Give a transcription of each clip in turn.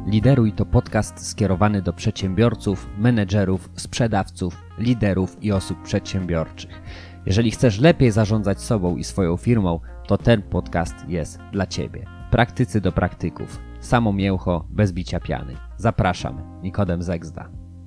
Lideruj to podcast skierowany do przedsiębiorców, menedżerów, sprzedawców, liderów i osób przedsiębiorczych. Jeżeli chcesz lepiej zarządzać sobą i swoją firmą, to ten podcast jest dla Ciebie. Praktycy do praktyków. Samo mięcho, bez bicia piany. Zapraszam, Nikodem Zegzda.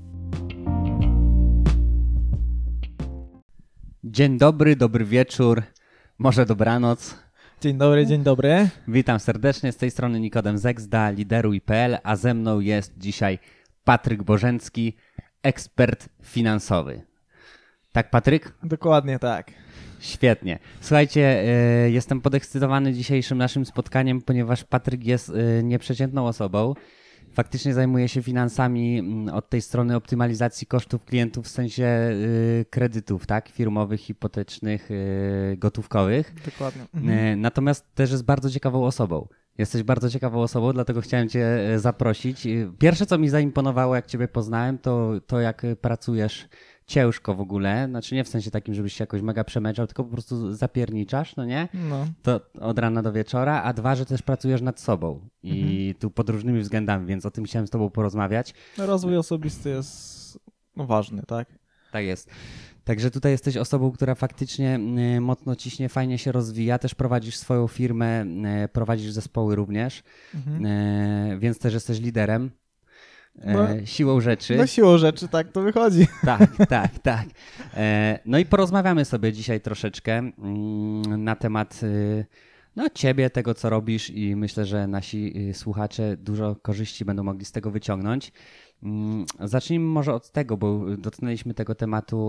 Dzień dobry, dobry wieczór, może dobranoc. Dzień dobry, dzień dobry. Witam serdecznie, z tej strony Nikodem Zegzda, lideruj.pl, a ze mną jest dzisiaj Patryk Bożencki, ekspert finansowy. Tak, Patryk? Dokładnie tak. Świetnie. Słuchajcie, jestem podekscytowany dzisiejszym naszym spotkaniem, ponieważ Patryk jest nieprzeciętną osobą. Faktycznie zajmuje się finansami od tej strony optymalizacji kosztów klientów w sensie kredytów, tak? Firmowych, hipotecznych, gotówkowych. Dokładnie. Natomiast też jest bardzo ciekawą osobą. Jesteś bardzo ciekawą osobą, dlatego chciałem Cię zaprosić. Pierwsze, co mi zaimponowało, jak Ciebie poznałem, to jak pracujesz ciężko w ogóle. Znaczy nie w sensie takim, żebyś się jakoś mega przemęczał, tylko po prostu zapierniczasz, no nie? No. To od rana do wieczora, a dwa, że też pracujesz nad sobą i tu pod różnymi względami, więc o tym chciałem z Tobą porozmawiać. Rozwój osobisty jest ważny, tak? Tak jest. Także tutaj jesteś osobą, która faktycznie mocno ciśnie, fajnie się rozwija, też prowadzisz swoją firmę, prowadzisz zespoły również, więc też jesteś liderem. Siłą rzeczy. No siłą rzeczy, tak to wychodzi. Tak. No i porozmawiamy sobie dzisiaj troszeczkę na temat Ciebie, tego co robisz i myślę, że nasi słuchacze dużo korzyści będą mogli z tego wyciągnąć. Zacznijmy może od tego, bo dotknęliśmy tego tematu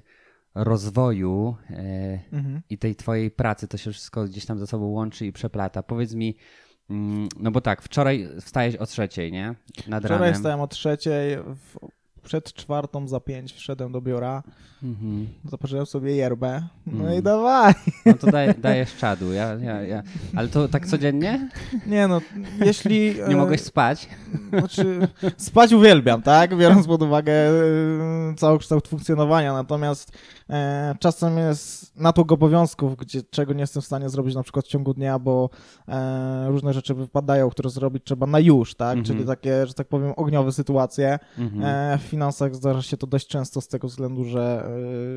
rozwoju i tej Twojej pracy. To się wszystko gdzieś tam ze sobą łączy i przeplata. Powiedz mi, no bo tak, wczoraj wstałeś o 3:00, nie? Nad Wczoraj ranem. wstałem o 3:00, przed 4:00 za 5 wszedłem do biura, zaparzyłem sobie yerbę, no i dawaj. No to dajesz czadu, ale to tak codziennie? Nie no, jeśli... Nie mogłeś spać? Znaczy, spać uwielbiam, tak? Biorąc pod uwagę całokształt funkcjonowania, natomiast czasem jest natłok obowiązków, czego nie jestem w stanie zrobić na przykład w ciągu dnia, bo różne rzeczy wypadają, które zrobić trzeba na już, tak? Czyli takie, że tak powiem, ogniowe sytuacje. W finansach zdarza się to dość często z tego względu, że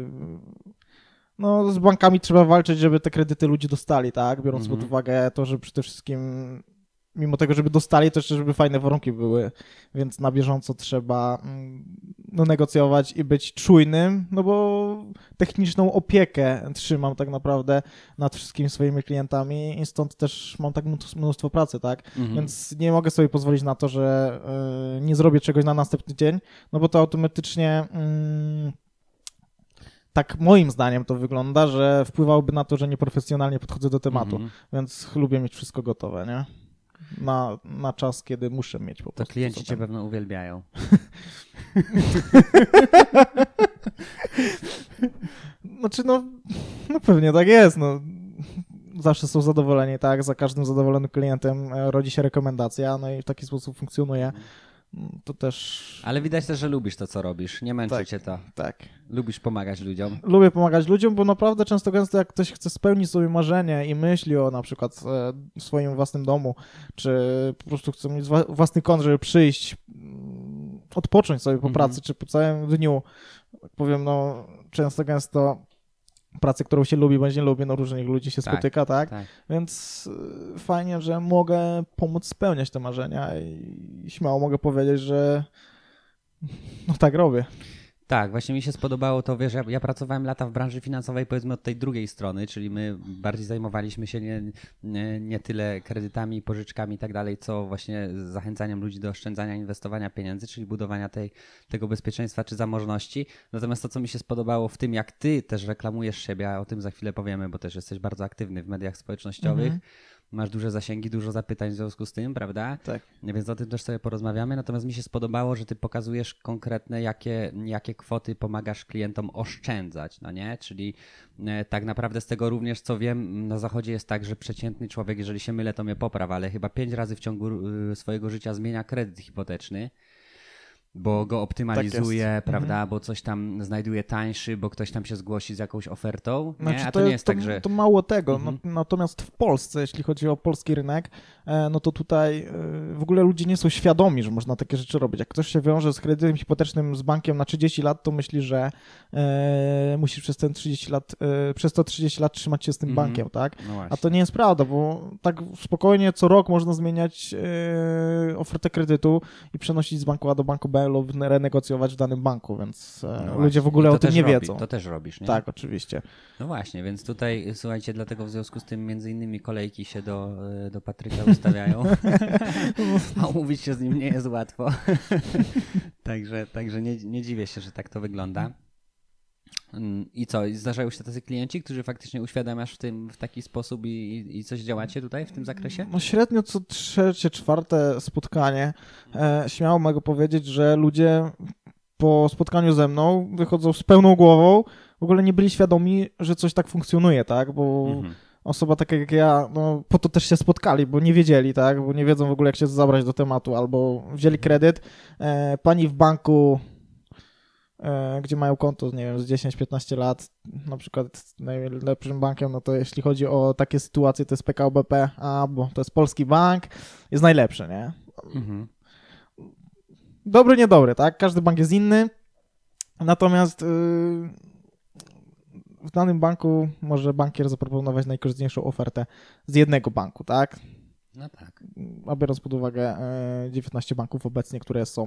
no, z bankami trzeba walczyć, żeby te kredyty ludzie dostali, tak? Biorąc pod uwagę to, że przede wszystkim mimo tego, żeby dostali, to jeszcze żeby fajne warunki były, więc na bieżąco trzeba negocjować i być czujnym, no bo techniczną opiekę trzymam tak naprawdę nad wszystkimi swoimi klientami i stąd też mam tak mnóstwo pracy, tak? Więc nie mogę sobie pozwolić na to, że nie zrobię czegoś na następny dzień, no bo to automatycznie tak moim zdaniem to wygląda, że wpływałoby na to, że nieprofesjonalnie podchodzę do tematu, więc lubię mieć wszystko gotowe, nie? Na czas, kiedy muszę mieć po prostu. To klienci Cię pewno uwielbiają. Znaczy no pewnie tak jest, no. Zawsze są zadowoleni, tak? Za każdym zadowolonym klientem rodzi się rekomendacja, no i w taki sposób funkcjonuje. To też... Ale widać też, że lubisz to, co robisz. Nie męczy Cię to. Tak. Lubisz pomagać ludziom. Lubię pomagać ludziom, bo naprawdę często gęsto jak ktoś chce spełnić sobie marzenie i myśli o na przykład swoim własnym domu, czy po prostu chce mieć własny kąt, żeby przyjść, odpocząć sobie po pracy, czy po całym dniu, tak powiem, no często gęsto pracę, którą się lubi, bądź nie lubi, no różnych ludzi się spotyka, tak? Więc fajnie, że mogę pomóc spełniać te marzenia i śmiało mogę powiedzieć, że no tak robię. Tak, właśnie mi się spodobało to, wiesz, ja pracowałem lata w branży finansowej, powiedzmy od tej drugiej strony, czyli my bardziej zajmowaliśmy się nie tyle kredytami, pożyczkami i tak dalej, co właśnie zachęcaniem ludzi do oszczędzania, inwestowania pieniędzy, czyli budowania tego bezpieczeństwa czy zamożności. Natomiast to, co mi się spodobało w tym, jak ty też reklamujesz siebie, a o tym za chwilę powiemy, bo też jesteś bardzo aktywny w mediach społecznościowych, masz duże zasięgi, dużo zapytań w związku z tym, prawda? Tak. Więc o tym też sobie porozmawiamy. Natomiast mi się spodobało, że ty pokazujesz konkretne, jakie kwoty pomagasz klientom oszczędzać, no nie? Czyli tak naprawdę z tego również, co wiem, na zachodzie jest tak, że przeciętny człowiek, jeżeli się mylę, to mnie popraw, ale chyba 5 razy w ciągu swojego życia zmienia kredyt hipoteczny. bo go optymalizuje, Tak jest. prawda, bo coś tam znajduje tańszy, bo ktoś tam się zgłosi z jakąś ofertą, nie? Znaczy, A to nie jest tak, że... To mało tego, natomiast w Polsce, jeśli chodzi o polski rynek, no to tutaj w ogóle ludzie nie są świadomi, że można takie rzeczy robić. Jak ktoś się wiąże z kredytem hipotecznym z bankiem na 30 lat, to myśli, że musisz przez ten 30 lat, przez to 30 lat trzymać się z tym bankiem, tak? No właśnie. A to nie jest prawda, bo tak spokojnie co rok można zmieniać ofertę kredytu i przenosić z banku A do banku B lub renegocjować w danym banku, więc ludzie w ogóle o tym nie wiedzą. To też robisz, nie? Tak, oczywiście. No właśnie, więc tutaj, słuchajcie, dlatego w związku z tym między innymi kolejki się do Patryka ustawiają, a umówić się z nim nie jest łatwo. Także nie dziwię się, że tak to wygląda. I co, zdarzają się tacy klienci, którzy faktycznie uświadamiasz w taki sposób i coś działacie tutaj w tym zakresie? No średnio co trzecie, czwarte spotkanie. Śmiało mogę powiedzieć, że ludzie po spotkaniu ze mną wychodzą z pełną głową, w ogóle nie byli świadomi, że coś tak funkcjonuje, tak, bo osoba taka jak ja, no po to też się spotkali, bo nie wiedzieli, tak, bo nie wiedzą w ogóle jak się zabrać do tematu, albo wzięli kredyt, pani w banku, gdzie mają konto, nie wiem, z 10-15 lat, na przykład najlepszym bankiem, no to jeśli chodzi o takie sytuacje, to jest PKO BP, bo to jest polski bank, jest najlepszy, nie? Dobry, niedobry, tak? Każdy bank jest inny, natomiast w danym banku może bankier zaproponować najkorzystniejszą ofertę z jednego banku, tak? No tak. A biorąc pod uwagę 19 banków obecnie, które są,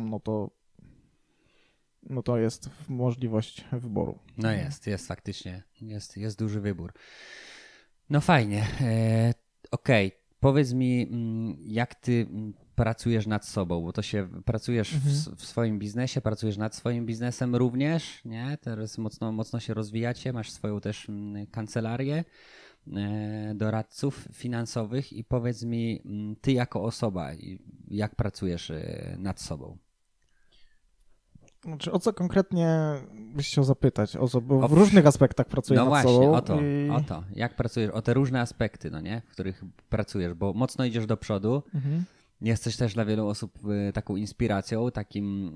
no to jest możliwość wyboru. No jest faktycznie, jest duży wybór. No fajnie, okej. Powiedz mi, jak ty pracujesz nad sobą, bo to się pracujesz w swoim biznesie, pracujesz nad swoim biznesem również, nie? Teraz mocno się rozwijacie, masz swoją też kancelarię doradców finansowych i powiedz mi, ty jako osoba, jak pracujesz nad sobą? Znaczy, o co konkretnie byś chciał zapytać? Bo w różnych aspektach pracuję nad sobą. No właśnie, o to. Jak pracujesz? O te różne aspekty, no nie? W których pracujesz, bo mocno idziesz do przodu. Jesteś też dla wielu osób taką inspiracją, takim...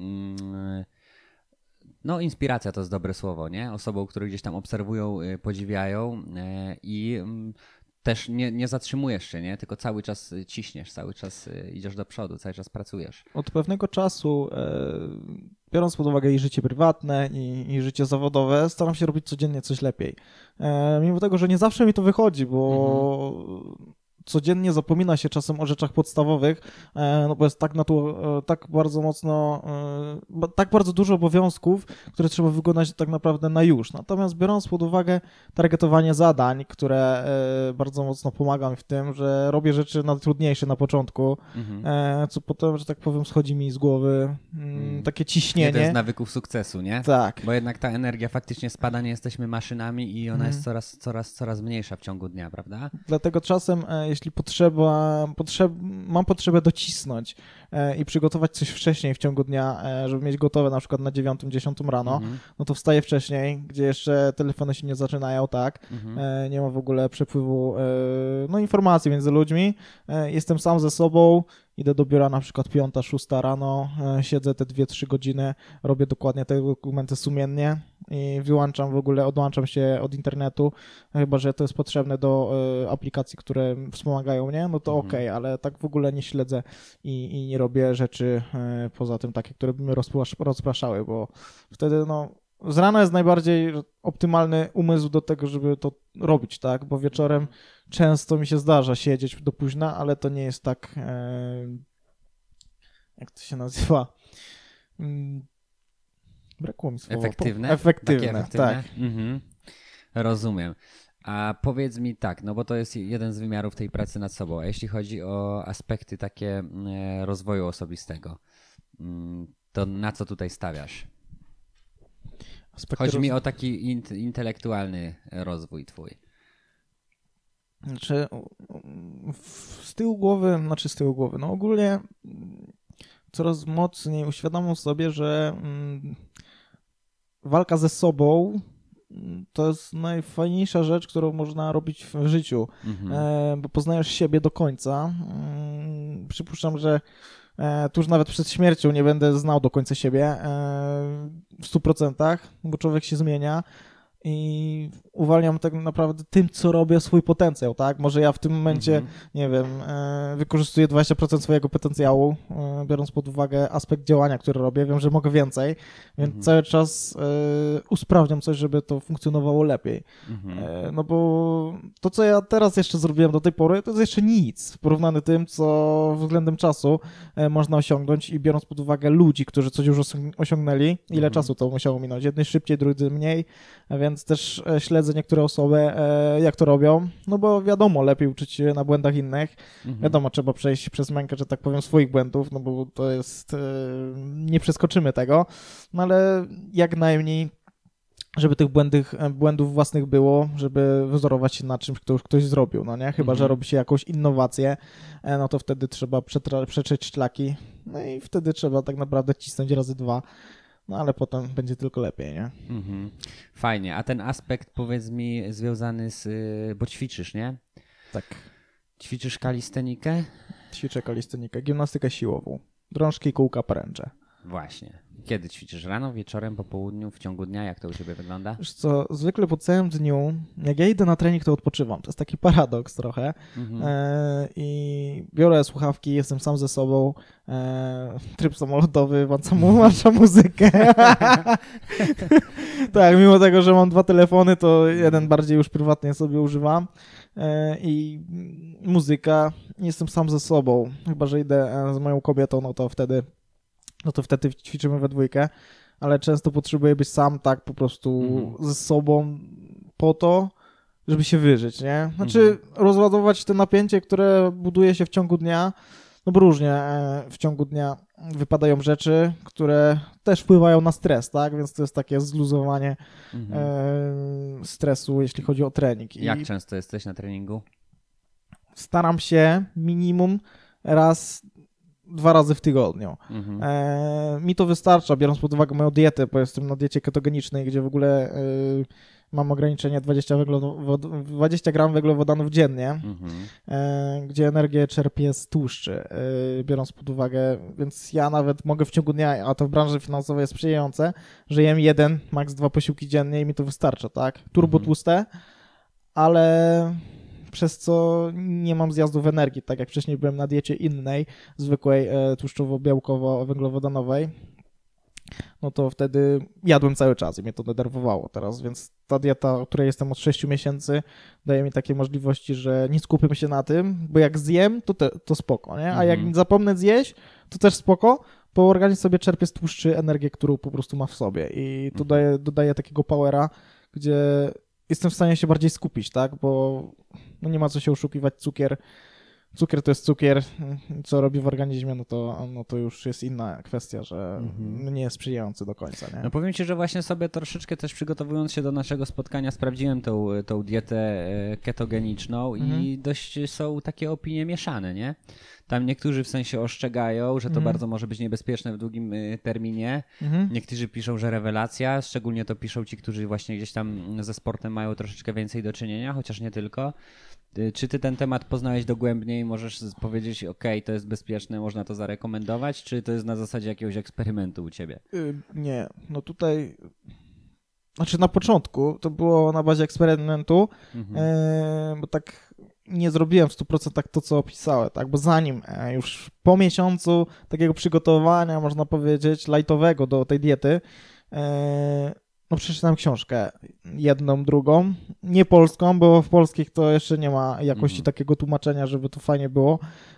No inspiracja to jest dobre słowo, nie? Osobą, które gdzieś tam obserwują, podziwiają i też nie zatrzymujesz się, nie? Tylko cały czas ciśniesz, cały czas idziesz do przodu, cały czas pracujesz. Od pewnego czasu, biorąc pod uwagę i życie prywatne, i życie zawodowe, staram się robić codziennie coś lepiej. Mimo tego, że nie zawsze mi to wychodzi, bo codziennie zapomina się czasem o rzeczach podstawowych, no bo jest tak bardzo mocno, tak bardzo dużo obowiązków, które trzeba wykonać tak naprawdę na już. Natomiast biorąc pod uwagę targetowanie zadań, które bardzo mocno pomaga mi w tym, że robię rzeczy najtrudniejsze na początku, co potem, że tak powiem, schodzi mi z głowy, takie ciśnienie. To jest nawyków sukcesu, nie? Tak. Bo jednak ta energia faktycznie spada, nie jesteśmy maszynami i ona jest coraz mniejsza w ciągu dnia, prawda? Dlatego czasem, jeśli mam potrzebę docisnąć i przygotować coś wcześniej w ciągu dnia, żeby mieć gotowe na przykład na 9-10 rano, no to wstaję wcześniej, gdzie jeszcze telefony się nie zaczynają, tak, nie ma w ogóle przepływu informacji między ludźmi, jestem sam ze sobą, idę do biura na przykład 5-6 rano, siedzę te 2-3 godziny, robię dokładnie te dokumenty sumiennie i odłączam się od internetu, chyba że to jest potrzebne do aplikacji, które wspomagają mnie, no to okej, ale tak w ogóle nie śledzę i nie robię rzeczy poza tym takie, które by mnie rozpraszały, bo wtedy z rana jest najbardziej optymalny umysł do tego, żeby to robić, tak, bo wieczorem często mi się zdarza siedzieć do późna, ale to nie jest tak, jak to się nazywa, brakło mi słowa. Efektywne, tak. Rozumiem. A powiedz mi tak, no bo to jest jeden z wymiarów tej pracy nad sobą, a jeśli chodzi o aspekty takie rozwoju osobistego, to na co tutaj stawiasz? Chodzi mi o taki intelektualny rozwój twój. Znaczy, z tyłu głowy, no ogólnie coraz mocniej uświadamiam sobie, że walka ze sobą to jest najfajniejsza rzecz, którą można robić w życiu, bo poznajesz siebie do końca. Przypuszczam, że tuż nawet przed śmiercią nie będę znał do końca siebie w 100%, bo człowiek się zmienia i uwalniam tak naprawdę tym, co robię, swój potencjał, tak? Może ja w tym momencie, nie wiem, wykorzystuję 20% swojego potencjału, biorąc pod uwagę aspekt działania, który robię, wiem, że mogę więcej, więc cały czas usprawniam coś, żeby to funkcjonowało lepiej. No bo to, co ja teraz jeszcze zrobiłem do tej pory, to jest jeszcze nic, porównane tym, co względem czasu można osiągnąć i biorąc pod uwagę ludzi, którzy coś już osiągnęli, ile czasu to musiało minąć, jedni szybciej, drudzy mniej, więc też śledzę niektóre osoby, jak to robią, no bo wiadomo, lepiej uczyć się na błędach innych, wiadomo, trzeba przejść przez mękę, że tak powiem, swoich błędów, no bo to jest, nie przeskoczymy tego, no ale jak najmniej, żeby tych błędów własnych było, żeby wzorować się na czymś, ktoś zrobił, no nie? Chyba, że robi się jakąś innowację, no to wtedy trzeba przetrzeć szlaki, no i wtedy trzeba tak naprawdę cisnąć razy 2. No ale potem będzie tylko lepiej, nie? Fajnie. A ten aspekt, powiedz mi, związany z... bo ćwiczysz, nie? Tak. Ćwiczysz kalistenikę? Ćwiczę kalistenikę, gimnastykę siłową, drążki, kółka, poręcze. Właśnie. Kiedy ćwiczysz? Rano, wieczorem, po południu, w ciągu dnia? Jak to u ciebie wygląda? Wiesz co, zwykle po całym dniu, jak ja idę na trening, to odpoczywam. To jest taki paradoks trochę. I biorę słuchawki, jestem sam ze sobą, tryb samolotowy, włączam muzykę. Tak, mimo tego, że mam 2 telefony, to jeden bardziej już prywatnie sobie używam. I muzyka, jestem sam ze sobą. Chyba że idę z moją kobietą, no to wtedy ćwiczymy we dwójkę, ale często potrzebuję być sam tak po prostu ze sobą po to, żeby się wyżyć, nie? Znaczy rozładować te napięcie, które buduje się w ciągu dnia, no bo różnie w ciągu dnia wypadają rzeczy, które też wpływają na stres, tak? Więc to jest takie zluzowanie stresu, jeśli chodzi o trening. Jak często jesteś na treningu? Staram się minimum 2 razy w tygodniu. Mi to wystarcza, biorąc pod uwagę moją dietę, bo jestem na diecie ketogenicznej, gdzie w ogóle mam ograniczenie 20 gram węglowodanów dziennie, gdzie energię czerpię z tłuszczy, biorąc pod uwagę, więc ja nawet mogę w ciągu dnia, a to w branży finansowej jest sprzyjające, że jem 1, maks 2 posiłki dziennie i mi to wystarcza, tak? Turbo tłuste, ale przez co nie mam zjazdów energii, tak jak wcześniej byłem na diecie innej, zwykłej tłuszczowo-białkowo-węglowodanowej, no to wtedy jadłem cały czas i mnie to denerwowało teraz, więc ta dieta, o której jestem od 6 miesięcy, daje mi takie możliwości, że nie skupiam się na tym, bo jak zjem, to spoko, nie? A jak zapomnę zjeść, to też spoko, bo organizm sobie czerpie z tłuszczy energię, którą po prostu ma w sobie i to dodaje takiego powera, gdzie jestem w stanie się bardziej skupić, tak, bo no nie ma co się oszukiwać, cukier to jest cukier, co robi w organizmie, no to już jest inna kwestia, że nie jest sprzyjający do końca, nie? No powiem ci, że właśnie sobie troszeczkę też przygotowując się do naszego spotkania sprawdziłem tą dietę ketogeniczną i dość są takie opinie mieszane, nie? Tam niektórzy w sensie ostrzegają, że to bardzo może być niebezpieczne w długim terminie. Niektórzy piszą, że rewelacja, szczególnie to piszą ci, którzy właśnie gdzieś tam ze sportem mają troszeczkę więcej do czynienia, chociaż nie tylko. Czy ty ten temat poznałeś dogłębniej? Możesz powiedzieć, to jest bezpieczne, można to zarekomendować, czy to jest na zasadzie jakiegoś eksperymentu u ciebie? Nie, no tutaj... Znaczy na początku to było na bazie eksperymentu, bo tak nie zrobiłem w 100% to, co opisałem, tak? Bo zanim już po miesiącu takiego przygotowania, można powiedzieć, lightowego do tej diety, no przeczytałem książkę, jedną, drugą, nie polską, bo w polskich to jeszcze nie ma jakości takiego tłumaczenia, żeby to fajnie było.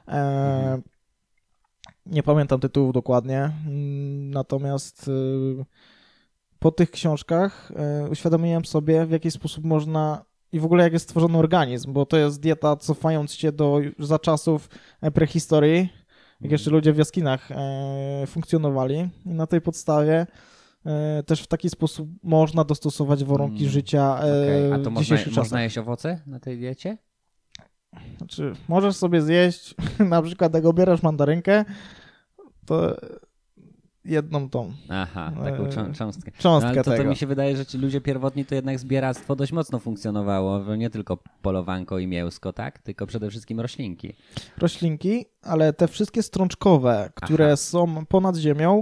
Nie pamiętam tytułów dokładnie, natomiast po tych książkach uświadomiłem sobie, w jaki sposób można i w ogóle jak jest stworzony organizm, bo to jest dieta cofając się za czasów prehistorii, jak jeszcze ludzie w jaskiniach funkcjonowali i na tej podstawie też w taki sposób można dostosować warunki życia A to można jeść owoce na tej diecie? Znaczy, możesz sobie zjeść, na przykład jak obierasz mandarynkę, to jedną tą. Aha, taką cząstkę. Cząstkę to tego. mi się wydaje, że ci ludzie pierwotni to jednak zbieractwo dość mocno funkcjonowało. Nie tylko polowanko i mięsko, tak? Tylko przede wszystkim roślinki. Roślinki, ale te wszystkie strączkowe, które są ponad ziemią,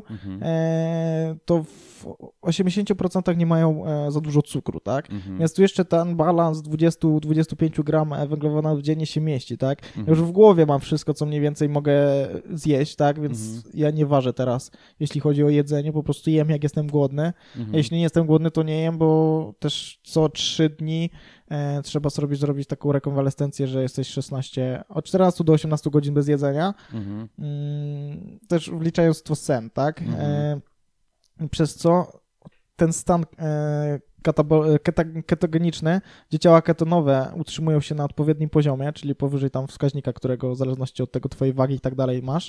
to w 80% nie mają za dużo cukru, tak? Więc tu jeszcze ten balans 20-25 gram węglowodanów dziennie się mieści, tak? Ja już w głowie mam wszystko, co mniej więcej mogę zjeść, tak? Więc ja nie ważę teraz, jeśli chodzi o jedzenie, po prostu jem, jak jestem głodny. A jeśli nie jestem głodny, to nie jem, bo też co 3 dni trzeba sobie zrobić taką rekonwalescencję, że jesteś od 14 do 18 godzin bez jedzenia. Też wliczając to sen, tak? Przez co ten stan ketogeniczny, gdzie ciała ketonowe utrzymują się na odpowiednim poziomie, czyli powyżej tam wskaźnika, którego w zależności od tego twojej wagi i tak dalej masz,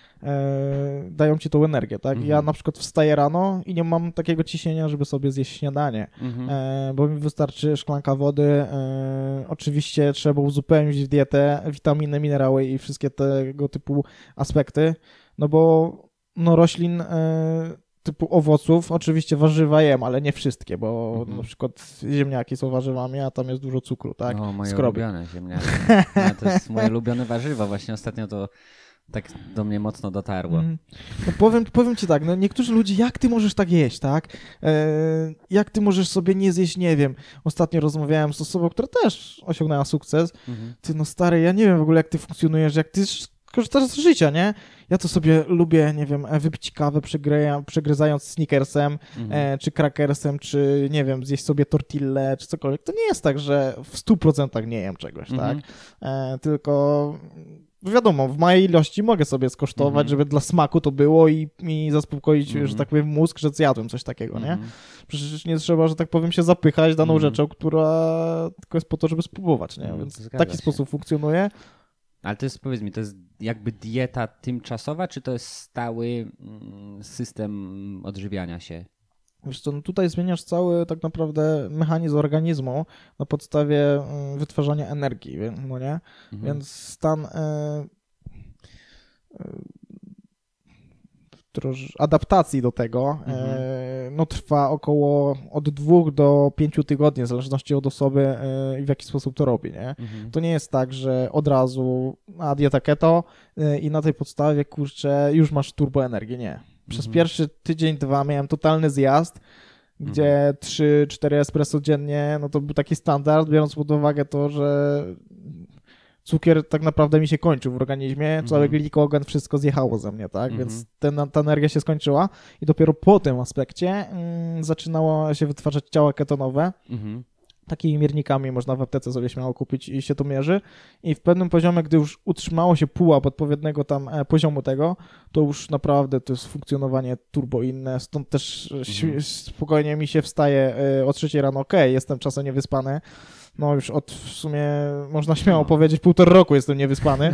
dają ci tą energię, tak? Ja na przykład wstaję rano i nie mam takiego ciśnienia, żeby sobie zjeść śniadanie, bo mi wystarczy szklanka wody. Oczywiście trzeba uzupełnić w dietę witaminy, minerały i wszystkie tego typu aspekty, no bo roślin typu owoców, oczywiście warzywa jem, ale nie wszystkie, bo na przykład ziemniaki są warzywami, a tam jest dużo cukru, tak? No, moje ulubione ziemniaki. No, to jest moje ulubione warzywo. Właśnie ostatnio to tak do mnie mocno dotarło. No powiem ci tak, no niektórzy ludzie, jak ty możesz tak jeść, tak? Jak ty możesz sobie nie zjeść, nie wiem. Ostatnio rozmawiałem z osobą, która też osiągnęła sukces. Ty, no stary, ja nie wiem w ogóle, jak ty funkcjonujesz, jak ty korzystasz z życia, nie? Ja to sobie lubię, nie wiem, wypić kawę przegryzając Snickersem, czy Crackersem, czy nie wiem, zjeść sobie tortillę, czy cokolwiek. To nie jest tak, że w 100% nie jem czegoś, tak? Tylko wiadomo, w małej ilości mogę sobie skosztować, żeby dla smaku to było i zaspokoić, że tak powiem, mózg, że zjadłem coś takiego, nie? Przecież nie trzeba, że tak powiem, się zapychać daną rzeczą, która tylko jest po to, żeby spróbować, nie? Więc w taki sposób funkcjonuje. Ale to jest, powiedz mi, to jest jakby dieta tymczasowa, czy to jest stały system odżywiania się? Wiesz co, no tutaj zmieniasz cały tak naprawdę mechanizm organizmu na podstawie wytwarzania energii, no nie? Więc stan adaptacji do tego no trwa około od 2 do 5 tygodni, w zależności od osoby i w jaki sposób to robi, nie? To nie jest tak, że od razu dieta keto i na tej podstawie, kurczę, już masz turboenergię, nie. Przez pierwszy tydzień, 2 miałem totalny zjazd, gdzie 3-4 espresso dziennie, no to był taki standard, biorąc pod uwagę to, że cukier tak naprawdę mi się kończył w organizmie, cały glikogen, wszystko zjechało ze mnie, tak? Więc ta energia się skończyła i dopiero po tym aspekcie zaczynało się wytwarzać ciała ketonowe. Takimi miernikami można w aptece sobie śmiało kupić i się to mierzy. I w pewnym poziomie, gdy już utrzymało się pułap odpowiedniego tam poziomu tego, to już naprawdę to jest funkcjonowanie turbo inne. Stąd też spokojnie mi się wstaje o 3 rano. Okej, jestem czasem niewyspany. No już od w sumie, można śmiało powiedzieć, 1,5 roku jestem niewyspany.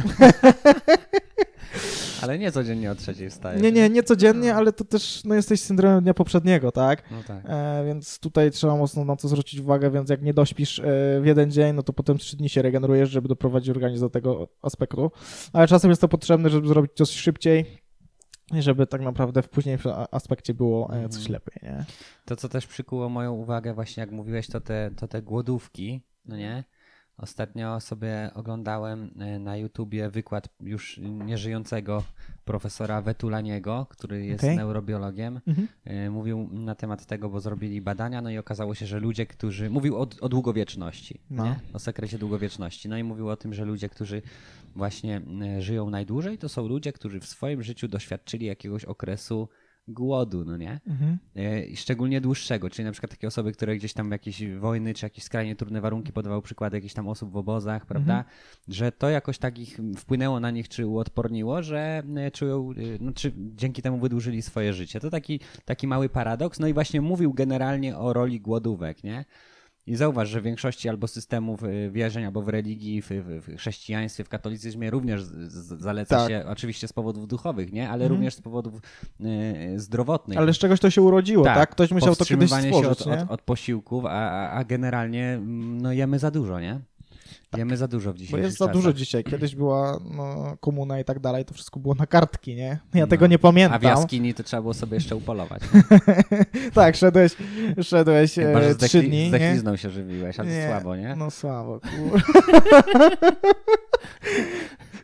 Ale nie codziennie o 3 wstajesz. Nie codziennie, ale to też jesteś syndromem dnia poprzedniego, tak? No tak. Więc tutaj trzeba mocno na to zwrócić uwagę, więc jak nie dośpisz w jeden dzień, no to potem 3 dni się regenerujesz, żeby doprowadzić organizm do tego aspektu. Ale czasem jest to potrzebne, żeby zrobić coś szybciej, żeby tak naprawdę w późniejszym aspekcie było coś lepiej, nie? To, co też przykuło moją uwagę właśnie, jak mówiłeś, to te głodówki, no nie? Ostatnio sobie oglądałem na YouTubie wykład już nieżyjącego profesora Vetulaniego, który jest neurobiologiem. Mówił na temat tego, bo zrobili badania, no i okazało się, że ludzie, którzy... Mówił o długowieczności, nie? O sekrecie długowieczności. No i mówił o tym, że ludzie, którzy właśnie żyją najdłużej, to są ludzie, którzy w swoim życiu doświadczyli jakiegoś okresu głodu, no nie? I szczególnie dłuższego, czyli na przykład takie osoby, które gdzieś tam jakieś wojny, czy jakieś skrajnie trudne warunki, podawał przykłady jakichś tam osób w obozach, prawda? Że to jakoś tak ich wpłynęło na nich, czy uodporniło, że czują, no, czy dzięki temu wydłużyli swoje życie. To taki mały paradoks. No i właśnie mówił generalnie o roli głodówek, nie? I zauważ, że w większości albo systemów wierzeń, albo w religii, w chrześcijaństwie, w katolicyzmie również zaleca się, oczywiście z powodów duchowych, nie? Ale również z powodów zdrowotnych. Ale z czegoś to się urodziło, tak? Ktoś musiał to kiedyś stworzyć, się od posiłków, a generalnie no, jemy za dużo, nie? Jemy za dużo w dzisiejszych Bo jest czasach. za dużo dzisiaj. Kiedyś była komuna i tak dalej, to wszystko było na kartki, nie? Ja tego nie pamiętam. A w jaskini to trzeba było sobie jeszcze upolować. Tak, szedłeś 3 dni. Z dechlizną się żywiłeś, ale to słabo, nie? No słabo,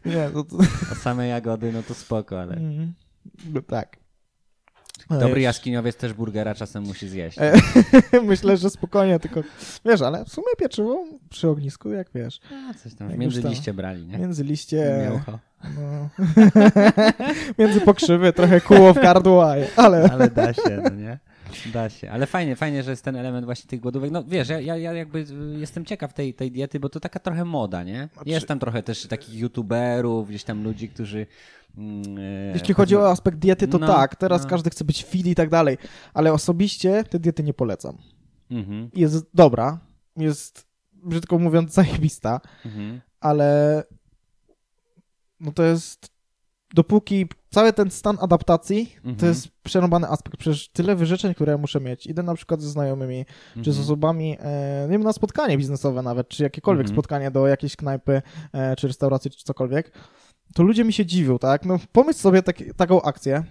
Nie, A same jagody, no to spoko, ale... No tak. Dobry jaskiniowiec też burgera czasem musi zjeść. Myślę, że spokojnie, tylko wiesz, ale w sumie pieczywo przy ognisku, jak wiesz. A, coś tam Jak między już tam- liście brali, nie? Między liście, Mięcho. no. Między pokrzywy, trochę kóło w gardło, ale... Ale da się, no nie? Da się. Ale fajnie, że jest ten element właśnie tych głodówek. No wiesz, ja jakby jestem ciekaw tej diety, bo to taka trochę moda, nie? Jest tam trochę też takich youtuberów, gdzieś tam ludzi, którzy... Jeśli chodzi o aspekt diety, to No, tak, teraz no. każdy chce być fit i tak dalej, ale osobiście te diety nie polecam. Mhm, Jest dobra, jest, brzydko mówiąc, zajebista, mhm. ale no to jest, dopóki cały ten stan adaptacji, to Mhm. jest przerąbany aspekt. Przecież tyle wyrzeczeń, które ja muszę mieć. Idę na przykład ze znajomymi, czy z osobami, nie wiem, na spotkanie biznesowe nawet, czy jakiekolwiek spotkanie do jakiejś knajpy, czy restauracji, czy cokolwiek, to ludzie mi się dziwią, tak? No pomyśl sobie taką akcję.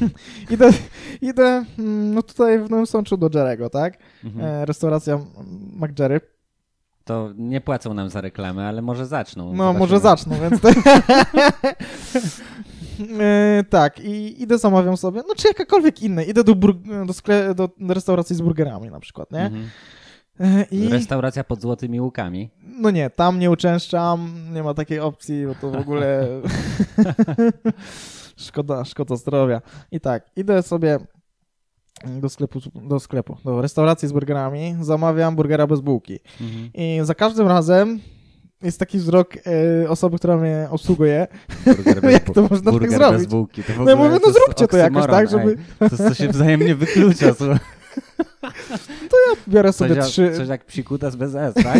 idę no tutaj w Nowym Sączu do Jerry'ego, tak? Restauracja McJerry. To nie płacą nam za reklamę, ale może zaczną. No, Zobaczymy. może zaczną, więc... tak, i idę, zamawiam sobie, no czy jakakolwiek inny. Idę do restauracji z burgerami na przykład, nie? Mhm. I Restauracja pod złotymi łukami. no nie, tam nie uczęszczam, nie ma takiej opcji, bo to w ogóle szkoda zdrowia. I tak, idę sobie do restauracji z burgerami, zamawiam burgera bez bułki. Mhm. I za każdym razem jest taki wzrok osoby, która mnie obsługuje. Jak to można tak burger zrobić? bez bułki. To w No ogóle ja mówię, to no jest zróbcie to jakoś, oksymoron, tak, żeby... ej. To jest, co się wzajemnie wyklucza. Słuchaj. Biorę sobie Coś, 3... coś jak psikutas bez S, tak?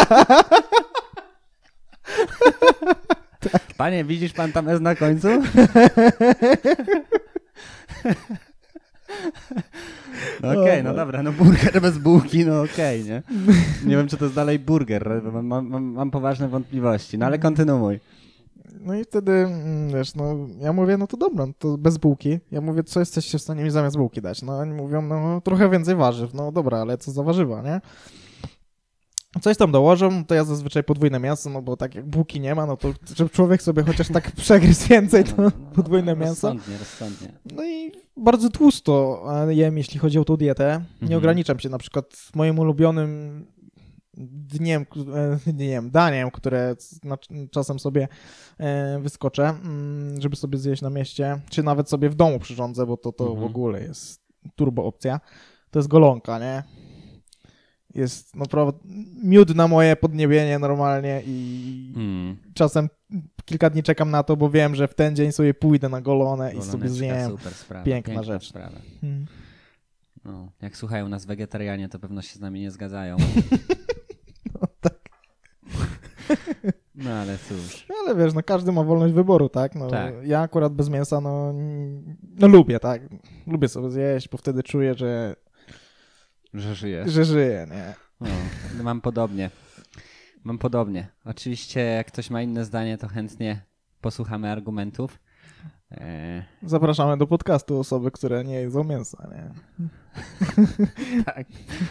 Panie, widzisz pan tam S na końcu? Okej, no dobra, no burger bez bułki, no okej, nie? Nie wiem, czy to jest dalej burger, mam poważne wątpliwości, no ale kontynuuj. No i wtedy, wiesz, no ja mówię, no to dobra, no to bez bułki. Ja mówię, co jesteście w stanie mi zamiast bułki dać? No oni mówią, no trochę więcej warzyw. No dobra, ale co za warzywa, nie? Coś tam dołożą, to ja zazwyczaj podwójne mięso, no bo tak jak bułki nie ma, no to żeby człowiek sobie chociaż tak przegryzł więcej, to podwójne mięso. Rozsądnie. No i bardzo tłusto jem, jeśli chodzi o tą dietę. Nie ograniczam się, na przykład moim ulubionym daniem, które czasem sobie wyskoczę, żeby sobie zjeść na mieście, czy nawet sobie w domu przyrządzę, bo to w ogóle jest turbo opcja. To jest golonka, nie? Jest naprawdę miód na moje podniebienie normalnie i czasem kilka dni czekam na to, bo wiem, że w ten dzień sobie pójdę na golonę i sobie zjem. Super sprawa, Piękna rzecz. Sprawa. No, jak słuchają nas wegetarianie, to pewno się z nami nie zgadzają. No tak. No ale cóż. Ale wiesz, no każdy ma wolność wyboru, tak? No, tak. Ja akurat bez mięsa, no lubię, tak? Lubię sobie zjeść, bo wtedy czuję, że żyjesz. Że żyję, nie? No, mam podobnie. Oczywiście jak ktoś ma inne zdanie, to chętnie posłuchamy argumentów. Zapraszamy do podcastu osoby, które nie jedzą mięsa, nie? Tak.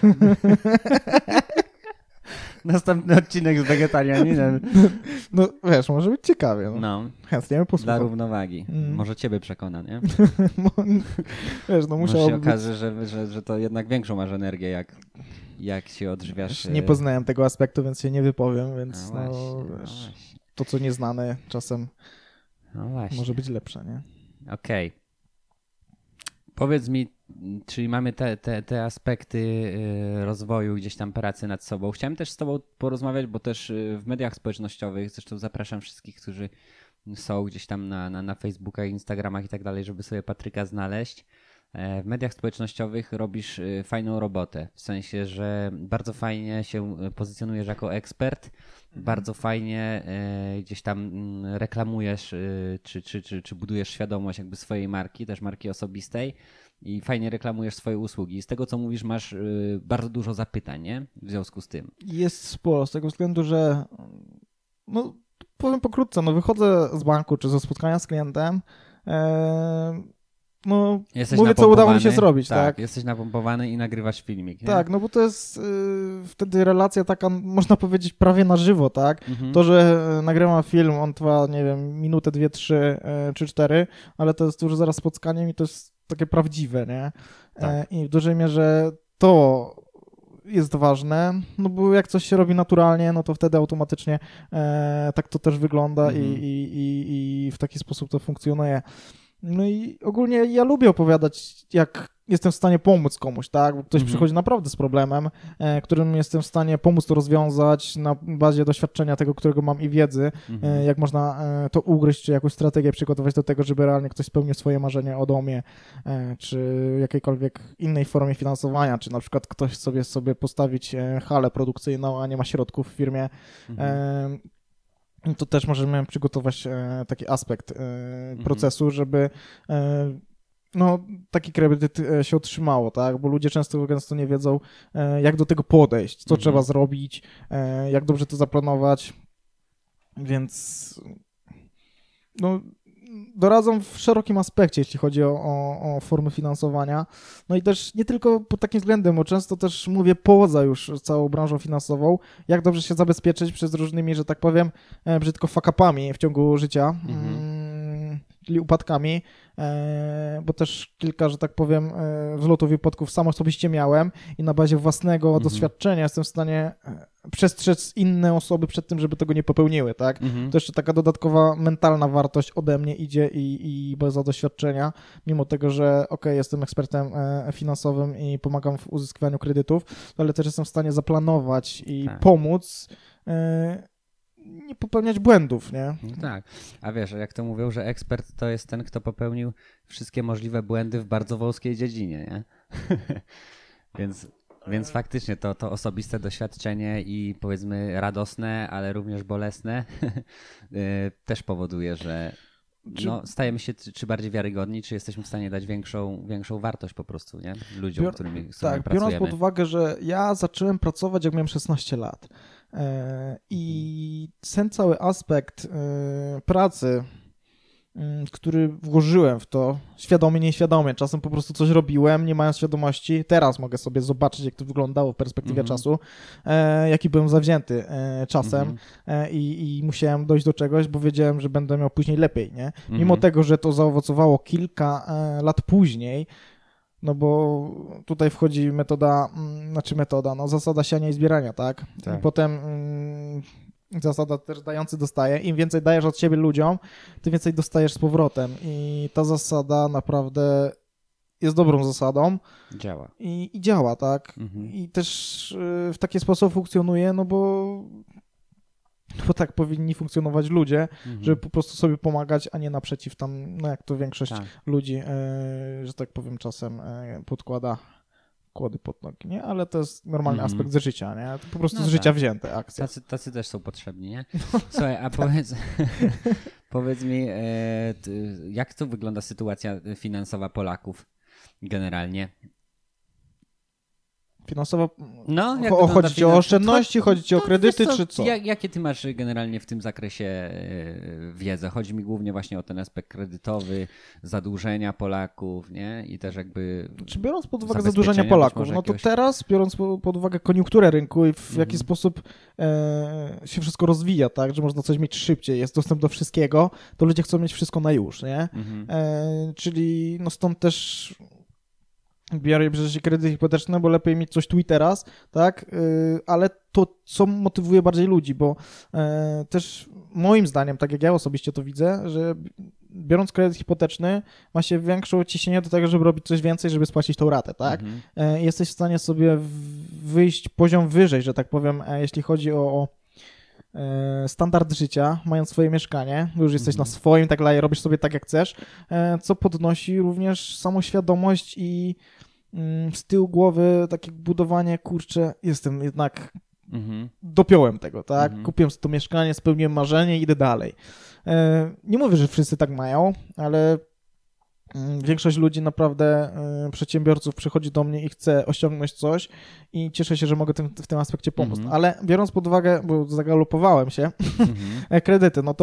Następny odcinek z wegetarianinem. No wiesz, może być ciekawie. No. Chętnie bym posłuchał. Dla równowagi. Może ciebie przekona, nie? Wiesz, no może się okaże, że to jednak większą masz energię, jak się odżywiasz. Nie poznałem tego aspektu, więc się nie wypowiem, więc właśnie. To, co nieznane, czasem może być lepsze, nie? Okej. Powiedz mi, czyli mamy te aspekty rozwoju, gdzieś tam pracy nad sobą. Chciałem też z tobą porozmawiać, bo też w mediach społecznościowych, zresztą zapraszam wszystkich, którzy są gdzieś tam na Facebookach, Instagramach i tak dalej, żeby sobie Patryka znaleźć. W mediach społecznościowych robisz fajną robotę, w sensie, że bardzo fajnie się pozycjonujesz jako ekspert, bardzo fajnie gdzieś tam reklamujesz czy budujesz świadomość jakby swojej marki, też marki osobistej i fajnie reklamujesz swoje usługi. Z tego, co mówisz, masz bardzo dużo zapytań, nie? W związku z tym. Jest sporo, z tego względu, że no powiem pokrótce, no wychodzę z banku czy ze spotkania z klientem, no Jesteś mówię, co udało mi się napompowany, zrobić, tak? Jesteś napompowany i nagrywasz filmik, nie? Tak, no bo to jest wtedy relacja taka, można powiedzieć, prawie na żywo, tak? Mhm. To, że nagrywam film, on trwa, nie wiem, minutę, 2, 3 czy 4, ale to jest już zaraz spotkaniem i to jest takie prawdziwe, nie? Tak. I w dużej mierze to jest ważne, no bo jak coś się robi naturalnie, no to wtedy automatycznie tak to też wygląda i w taki sposób to funkcjonuje. No i ogólnie ja lubię opowiadać, jak jestem w stanie pomóc komuś, tak? Bo ktoś przychodzi naprawdę z problemem, którym jestem w stanie pomóc to rozwiązać na bazie doświadczenia tego, którego mam i wiedzy, jak można to ugryźć, czy jakąś strategię przygotować do tego, żeby realnie ktoś spełnił swoje marzenie o domie, czy jakiejkolwiek innej formie finansowania, czy na przykład ktoś chce sobie postawić halę produkcyjną, a nie ma środków w firmie. To też możemy przygotować taki aspekt procesu, żeby no, taki kredyt się otrzymało, tak? Bo ludzie często nie wiedzą, jak do tego podejść, co trzeba zrobić, jak dobrze to zaplanować, więc no, doradzam w szerokim aspekcie, jeśli chodzi o formy finansowania. No i też nie tylko pod takim względem, bo często też mówię poza już całą branżą finansową, jak dobrze się zabezpieczyć przed różnymi, że tak powiem, brzydko fuck-upami w ciągu życia, czyli upadkami, bo też kilka, że tak powiem, wzlotów i upadków sam osobiście miałem i na bazie własnego doświadczenia jestem w stanie przestrzec inne osoby przed tym, żeby tego nie popełniły, tak? To jeszcze taka dodatkowa mentalna wartość ode mnie idzie i bez doświadczenia, mimo tego, że jestem ekspertem finansowym i pomagam w uzyskiwaniu kredytów, ale też jestem w stanie zaplanować i pomóc nie popełniać błędów, nie? No tak, a wiesz, jak to mówią, że ekspert to jest ten, kto popełnił wszystkie możliwe błędy w bardzo wąskiej dziedzinie, nie? Więc faktycznie to osobiste doświadczenie i powiedzmy radosne, ale również bolesne też powoduje, że no, stajemy się czy bardziej wiarygodni, czy jesteśmy w stanie dać większą wartość po prostu, nie? Ludziom, z którymi pracujemy. Biorąc pod uwagę, że ja zacząłem pracować, jak miałem 16 lat i ten cały aspekt pracy, który włożyłem w to, świadomie, nieświadomie, czasem po prostu coś robiłem, nie mając świadomości, teraz mogę sobie zobaczyć, jak to wyglądało w perspektywie czasu, jaki byłem zawzięty czasem i musiałem dojść do czegoś, bo wiedziałem, że będę miał później lepiej, nie? Mimo tego, że to zaowocowało kilka lat później, no bo tutaj wchodzi zasada siania i zbierania, tak? I potem zasada też dający dostaje. Im więcej dajesz od siebie ludziom, tym więcej dostajesz z powrotem. I ta zasada naprawdę jest dobrą zasadą. Działa. I działa, tak? I też w taki sposób funkcjonuje, no bo tak powinni funkcjonować ludzie, żeby po prostu sobie pomagać, a nie naprzeciw tam, no jak to większość ludzi, że tak powiem, czasem podkłada kłody pod nogi, nie? Ale to jest normalny aspekt ze życia, nie? To po prostu z życia wzięte akcje. Tacy też są potrzebni, nie? Słuchaj, a powiedz mi, jak to wygląda sytuacja finansowa Polaków generalnie? Finansowo? No, chodzi ci o oszczędności, chodzi ci o kredyty, czy co? Jakie ty masz generalnie w tym zakresie wiedzę? Chodzi mi głównie właśnie o ten aspekt kredytowy, zadłużenia Polaków, nie? I też jakby... Czy biorąc pod uwagę zadłużenia Polaków, no to teraz, biorąc pod uwagę koniunkturę rynku i w jaki sposób się wszystko rozwija, tak? Że można coś mieć szybciej, jest dostęp do wszystkiego, to ludzie chcą mieć wszystko na już, nie? Czyli no stąd też... bierze się kredyty hipoteczne, bo lepiej mieć coś tu i teraz, tak? Ale to, co motywuje bardziej ludzi, bo też moim zdaniem, tak jak ja osobiście to widzę, że biorąc kredyt hipoteczny, ma się większą ciśnienie do tego, żeby robić coś więcej, żeby spłacić tą ratę, tak? Jesteś w stanie sobie wyjść poziom wyżej, że tak powiem, jeśli chodzi o standard życia, mając swoje mieszkanie, już jesteś na swoim, tak dalej, robisz sobie tak jak chcesz, co podnosi również samoświadomość i z tyłu głowy takie budowanie, kurczę, jestem jednak, dopiąłem tego, tak? Kupiłem sobie to mieszkanie, spełniłem marzenie i idę dalej. Nie mówię, że wszyscy tak mają, ale większość ludzi, naprawdę przedsiębiorców przychodzi do mnie i chce osiągnąć coś i cieszę się, że mogę w tym aspekcie pomóc. Ale biorąc pod uwagę, bo zagalopowałem się, kredyty, no to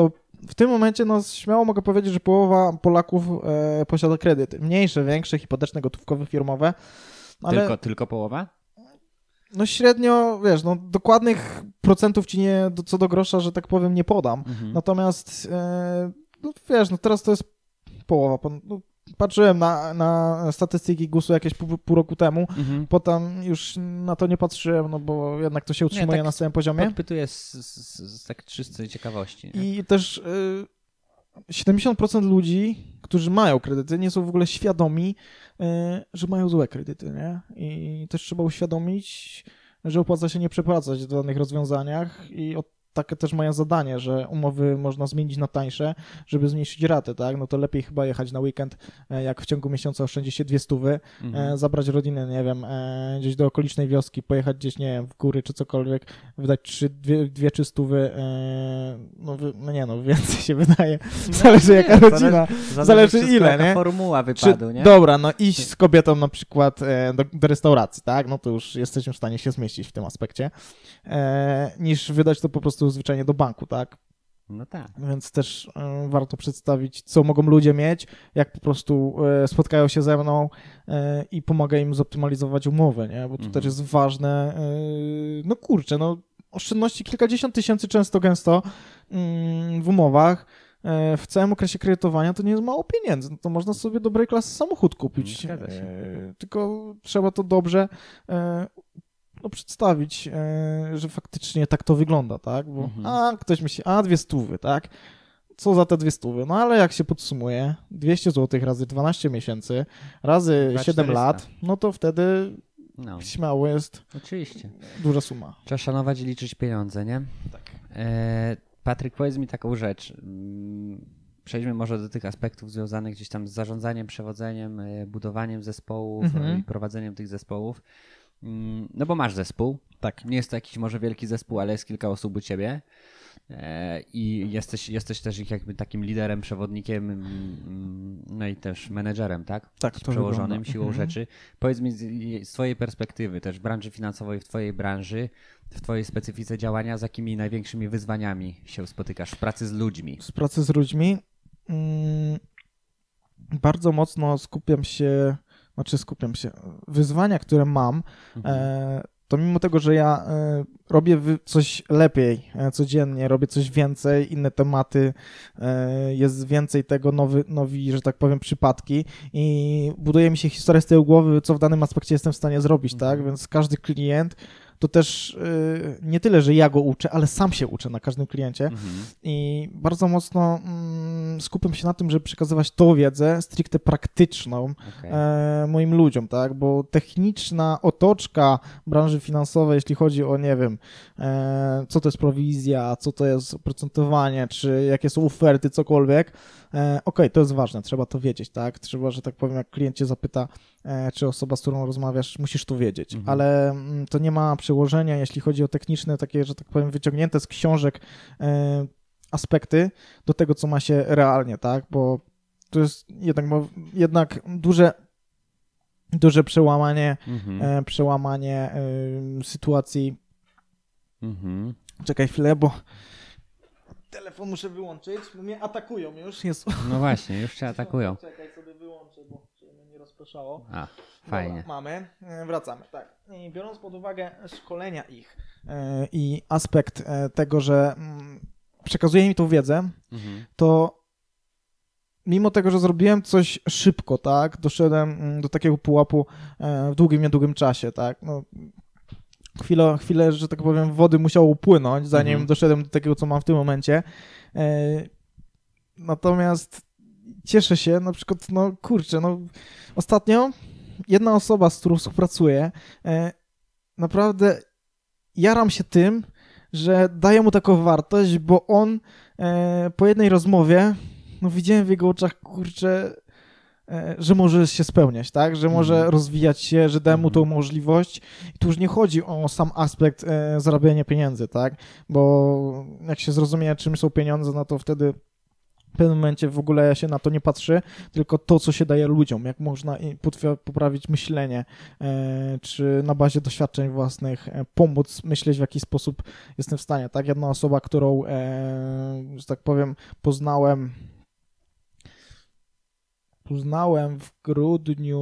w tym momencie no śmiało mogę powiedzieć, że połowa Polaków posiada kredyty. Mniejsze, większe, hipoteczne, gotówkowe, firmowe. Ale Tylko połowa? no średnio, wiesz, no dokładnych procentów ci nie, co do grosza, że tak powiem, nie podam. Natomiast, no wiesz, no teraz to jest połowa. No, patrzyłem na statystyki GUS-u jakieś pół roku temu, potem już na to nie patrzyłem, no bo jednak to się utrzymuje tak na samym poziomie. Podpytuję z tak czystej ciekawości. Nie? I też 70% ludzi, którzy mają kredyty, nie są w ogóle świadomi, że mają złe kredyty, nie? I też trzeba uświadomić, że opłaca się nie przepłacać w danych rozwiązaniach i takie też moje zadanie, że umowy można zmienić na tańsze, żeby zmniejszyć ratę, tak? No to lepiej chyba jechać na weekend, jak w ciągu miesiąca oszczędzi się 200, zabrać rodzinę, nie wiem, gdzieś do okolicznej wioski, pojechać gdzieś, nie wiem, w góry czy cokolwiek, wydać 2-300, więcej się wydaje. Zależy jaka rodzina, zależy ile, nie? Formuła wypadu, nie? Dobra, no iść z kobietą na przykład do restauracji, tak? No to już jesteśmy w stanie się zmieścić w tym aspekcie, niż wydać to po prostu zwyczajnie do banku, tak? No tak. Więc też warto przedstawić, co mogą ludzie mieć, jak po prostu spotkają się ze mną i pomogę im zoptymalizować umowę, nie? Bo to też jest ważne. No kurczę, no oszczędności kilkadziesiąt tysięcy często gęsto w umowach. W całym okresie kredytowania to nie jest mało pieniędzy. No to można sobie dobrej klasy samochód kupić. Tylko trzeba to dobrze przedstawić, że faktycznie tak to wygląda, tak? Bo ktoś myśli, 200, tak? Co za te 200? No ale jak się podsumuje, 200 zł razy 12 miesięcy, razy 7 lat, no to wtedy śmiało jest. Oczywiście. Duża suma. Trzeba szanować i liczyć pieniądze, nie? Tak. Patryk, powiedz mi taką rzecz. Przejdźmy może do tych aspektów związanych gdzieś tam z zarządzaniem, przewodzeniem, budowaniem zespołów i prowadzeniem tych zespołów. No bo masz zespół. Tak. Nie jest to jakiś może wielki zespół, ale jest kilka osób u ciebie i jesteś też ich jakby takim liderem, przewodnikiem, no i też menedżerem, tak? Tak, to przełożonym wygląda. siłą rzeczy. Powiedz mi z twojej perspektywy, też w branży finansowej, w twojej branży, w twojej specyfice działania, z jakimi największymi wyzwaniami się spotykasz w pracy z ludźmi? Z pracy z ludźmi bardzo mocno skupiam się. Wyzwania, które mam, to mimo tego, że ja robię coś lepiej codziennie, robię coś więcej, inne tematy, jest więcej tego, nowi, że tak powiem, przypadki i buduje mi się historia z tyłu głowy, co w danym aspekcie jestem w stanie zrobić, tak? Więc każdy klient to też nie tyle, że ja go uczę, ale sam się uczę na każdym kliencie i bardzo mocno skupiam się na tym, żeby przekazywać tą wiedzę stricte praktyczną moim ludziom, tak, bo techniczna otoczka branży finansowej, jeśli chodzi o, nie wiem, co to jest prowizja, co to jest oprocentowanie, czy jakie są oferty, cokolwiek, to jest ważne, trzeba to wiedzieć, tak, trzeba, że tak powiem, jak klient cię zapyta, czy osoba, z którą rozmawiasz, musisz to wiedzieć, ale to nie ma przełożenia, jeśli chodzi o techniczne, takie, że tak powiem, wyciągnięte z książek aspekty do tego, co ma się realnie, tak, bo to jest jednak duże przełamanie sytuacji. Czekaj chwilę, bo telefon muszę wyłączyć, bo mnie atakują już. Jest... No właśnie, już cię atakują. Czekaj, sobie wyłączę, bo mnie nie rozpraszało. Fajnie. Dobra, mamy, wracamy, tak. I biorąc pod uwagę szkolenia ich i aspekt tego, że przekazuję im tą wiedzę, to mimo tego, że zrobiłem coś szybko, tak, doszedłem do takiego pułapu w długim czasie, tak, no, chwilę, że tak powiem, wody musiało upłynąć, zanim doszedłem do tego, co mam w tym momencie. Natomiast cieszę się, na przykład, ostatnio jedna osoba, z którą współpracuję, naprawdę jaram się tym, że daję mu taką wartość, bo on po jednej rozmowie, widziałem w jego oczach, że może się spełniać, tak? Że może rozwijać się, że dałem mu tą możliwość. I tu już nie chodzi o sam aspekt zarabiania pieniędzy, tak? Bo jak się zrozumie, czym są pieniądze, no to wtedy W pewnym momencie w ogóle się na to nie patrzy, tylko to, co się daje ludziom, jak można poprawić myślenie, czy na bazie doświadczeń własnych pomóc myśleć, w jaki sposób jestem w stanie. Tak, jedna osoba, którą, że tak powiem, poznałem w grudniu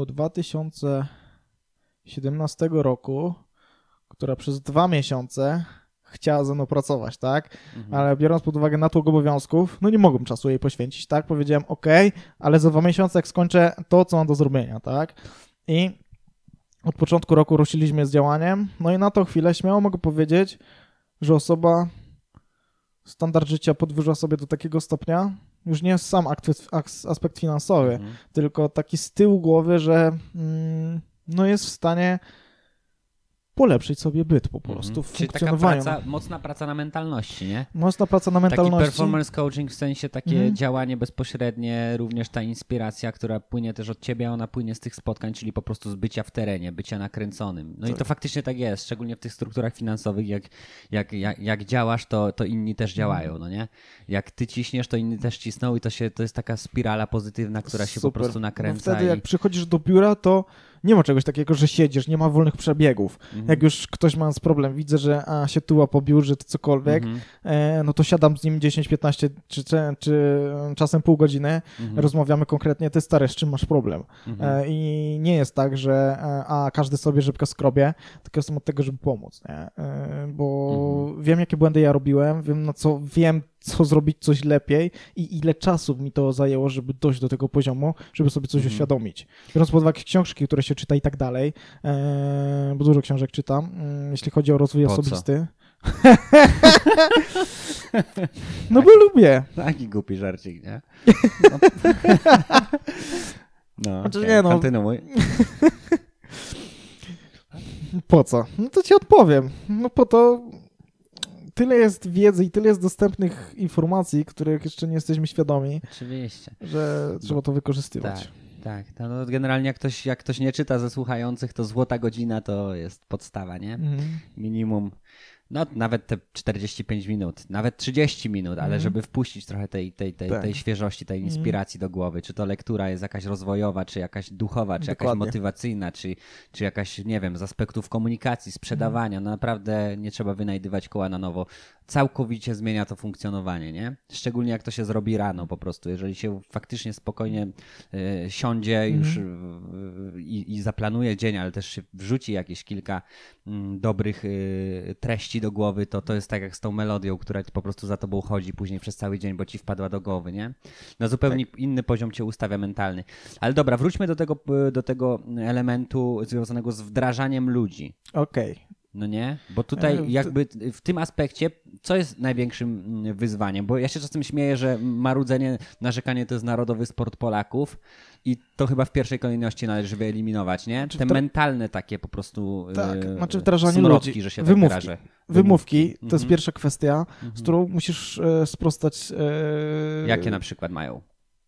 2017 roku, która przez 2 miesiące chciała ze mną pracować, tak? Ale biorąc pod uwagę natłok obowiązków, no nie mogłem czasu jej poświęcić, tak? Powiedziałem, ale za 2 miesiące, jak skończę to, co mam do zrobienia, tak? I od początku roku ruszyliśmy z działaniem, no i na tą chwilę śmiało mogę powiedzieć, że osoba standard życia podwyższa sobie do takiego stopnia, już nie jest sam aspekt finansowy, tylko taki z tyłu głowy, że no jest w stanie polepszyć sobie byt po prostu w funkcjonowaniu. Czyli taka mocna praca na mentalności, nie? Mocna praca na mentalności. Taki performance coaching, w sensie takie działanie bezpośrednie, również ta inspiracja, która płynie też od ciebie, ona płynie z tych spotkań, czyli po prostu z bycia w terenie, bycia nakręconym. No i to faktycznie tak jest, szczególnie w tych strukturach finansowych, jak działasz, to inni też działają, no nie? Jak ty ciśniesz, to inni też cisną i to jest taka spirala pozytywna, która się po prostu nakręca. No wtedy jak przychodzisz do biura, to nie ma czegoś takiego, że siedzisz, nie ma wolnych przebiegów. Jak już ktoś ma problem, widzę, że się tuła po biurze, czy cokolwiek, no to siadam z nim 10, 15 czy czasem pół godziny, rozmawiamy konkretnie, ty stary, z czym masz problem? I nie jest tak, że każdy sobie szybko skrobie, tylko jestem od tego, żeby pomóc, nie? Bo wiem, jakie błędy ja robiłem, wiem, co zrobić coś lepiej i ile czasu mi to zajęło, żeby dojść do tego poziomu, żeby sobie coś uświadomić. Biorąc pod uwagę książki, które się czyta i tak dalej, bo dużo książek czytam, jeśli chodzi o rozwój osobisty. No bo lubię. Taki głupi żarcik, nie? No, kontynuuj. Po co? No to ci odpowiem. No po to tyle jest wiedzy i tyle jest dostępnych informacji, których jeszcze nie jesteśmy świadomi. Oczywiście. Że trzeba to wykorzystywać. Tak. No, generalnie jak ktoś nie czyta ze słuchających, to złota godzina to jest podstawa, nie? Minimum, no nawet te 45 minut, nawet 30 minut, ale żeby wpuścić trochę tej świeżości, tej inspiracji do głowy. Czy to lektura jest jakaś rozwojowa, czy jakaś duchowa, czy jakaś motywacyjna, czy jakaś, nie wiem, z aspektów komunikacji, sprzedawania. No naprawdę nie trzeba wynajdywać koła na nowo. Całkowicie zmienia to funkcjonowanie, nie? Szczególnie jak to się zrobi rano po prostu. Jeżeli się faktycznie spokojnie siądzie już i zaplanuje dzień, ale też się wrzuci jakieś kilka dobrych treści do głowy, to jest tak jak z tą melodią, która po prostu za tobą chodzi później przez cały dzień, bo ci wpadła do głowy, nie? Na zupełnie inny poziom cię ustawia mentalny. Ale dobra, wróćmy do tego elementu związanego z wdrażaniem ludzi. Okej. No nie? Bo tutaj jakby w tym aspekcie, co jest największym wyzwaniem? Bo ja się czasem śmieję, że marudzenie, narzekanie to jest narodowy sport Polaków i to chyba w pierwszej kolejności należy wyeliminować, nie? Te mentalne takie po prostu znaczy wdrażanie smrodki, ludzi. że się tak wyrażę. Wymówki to jest pierwsza kwestia, z którą musisz sprostać. Jakie na przykład mają?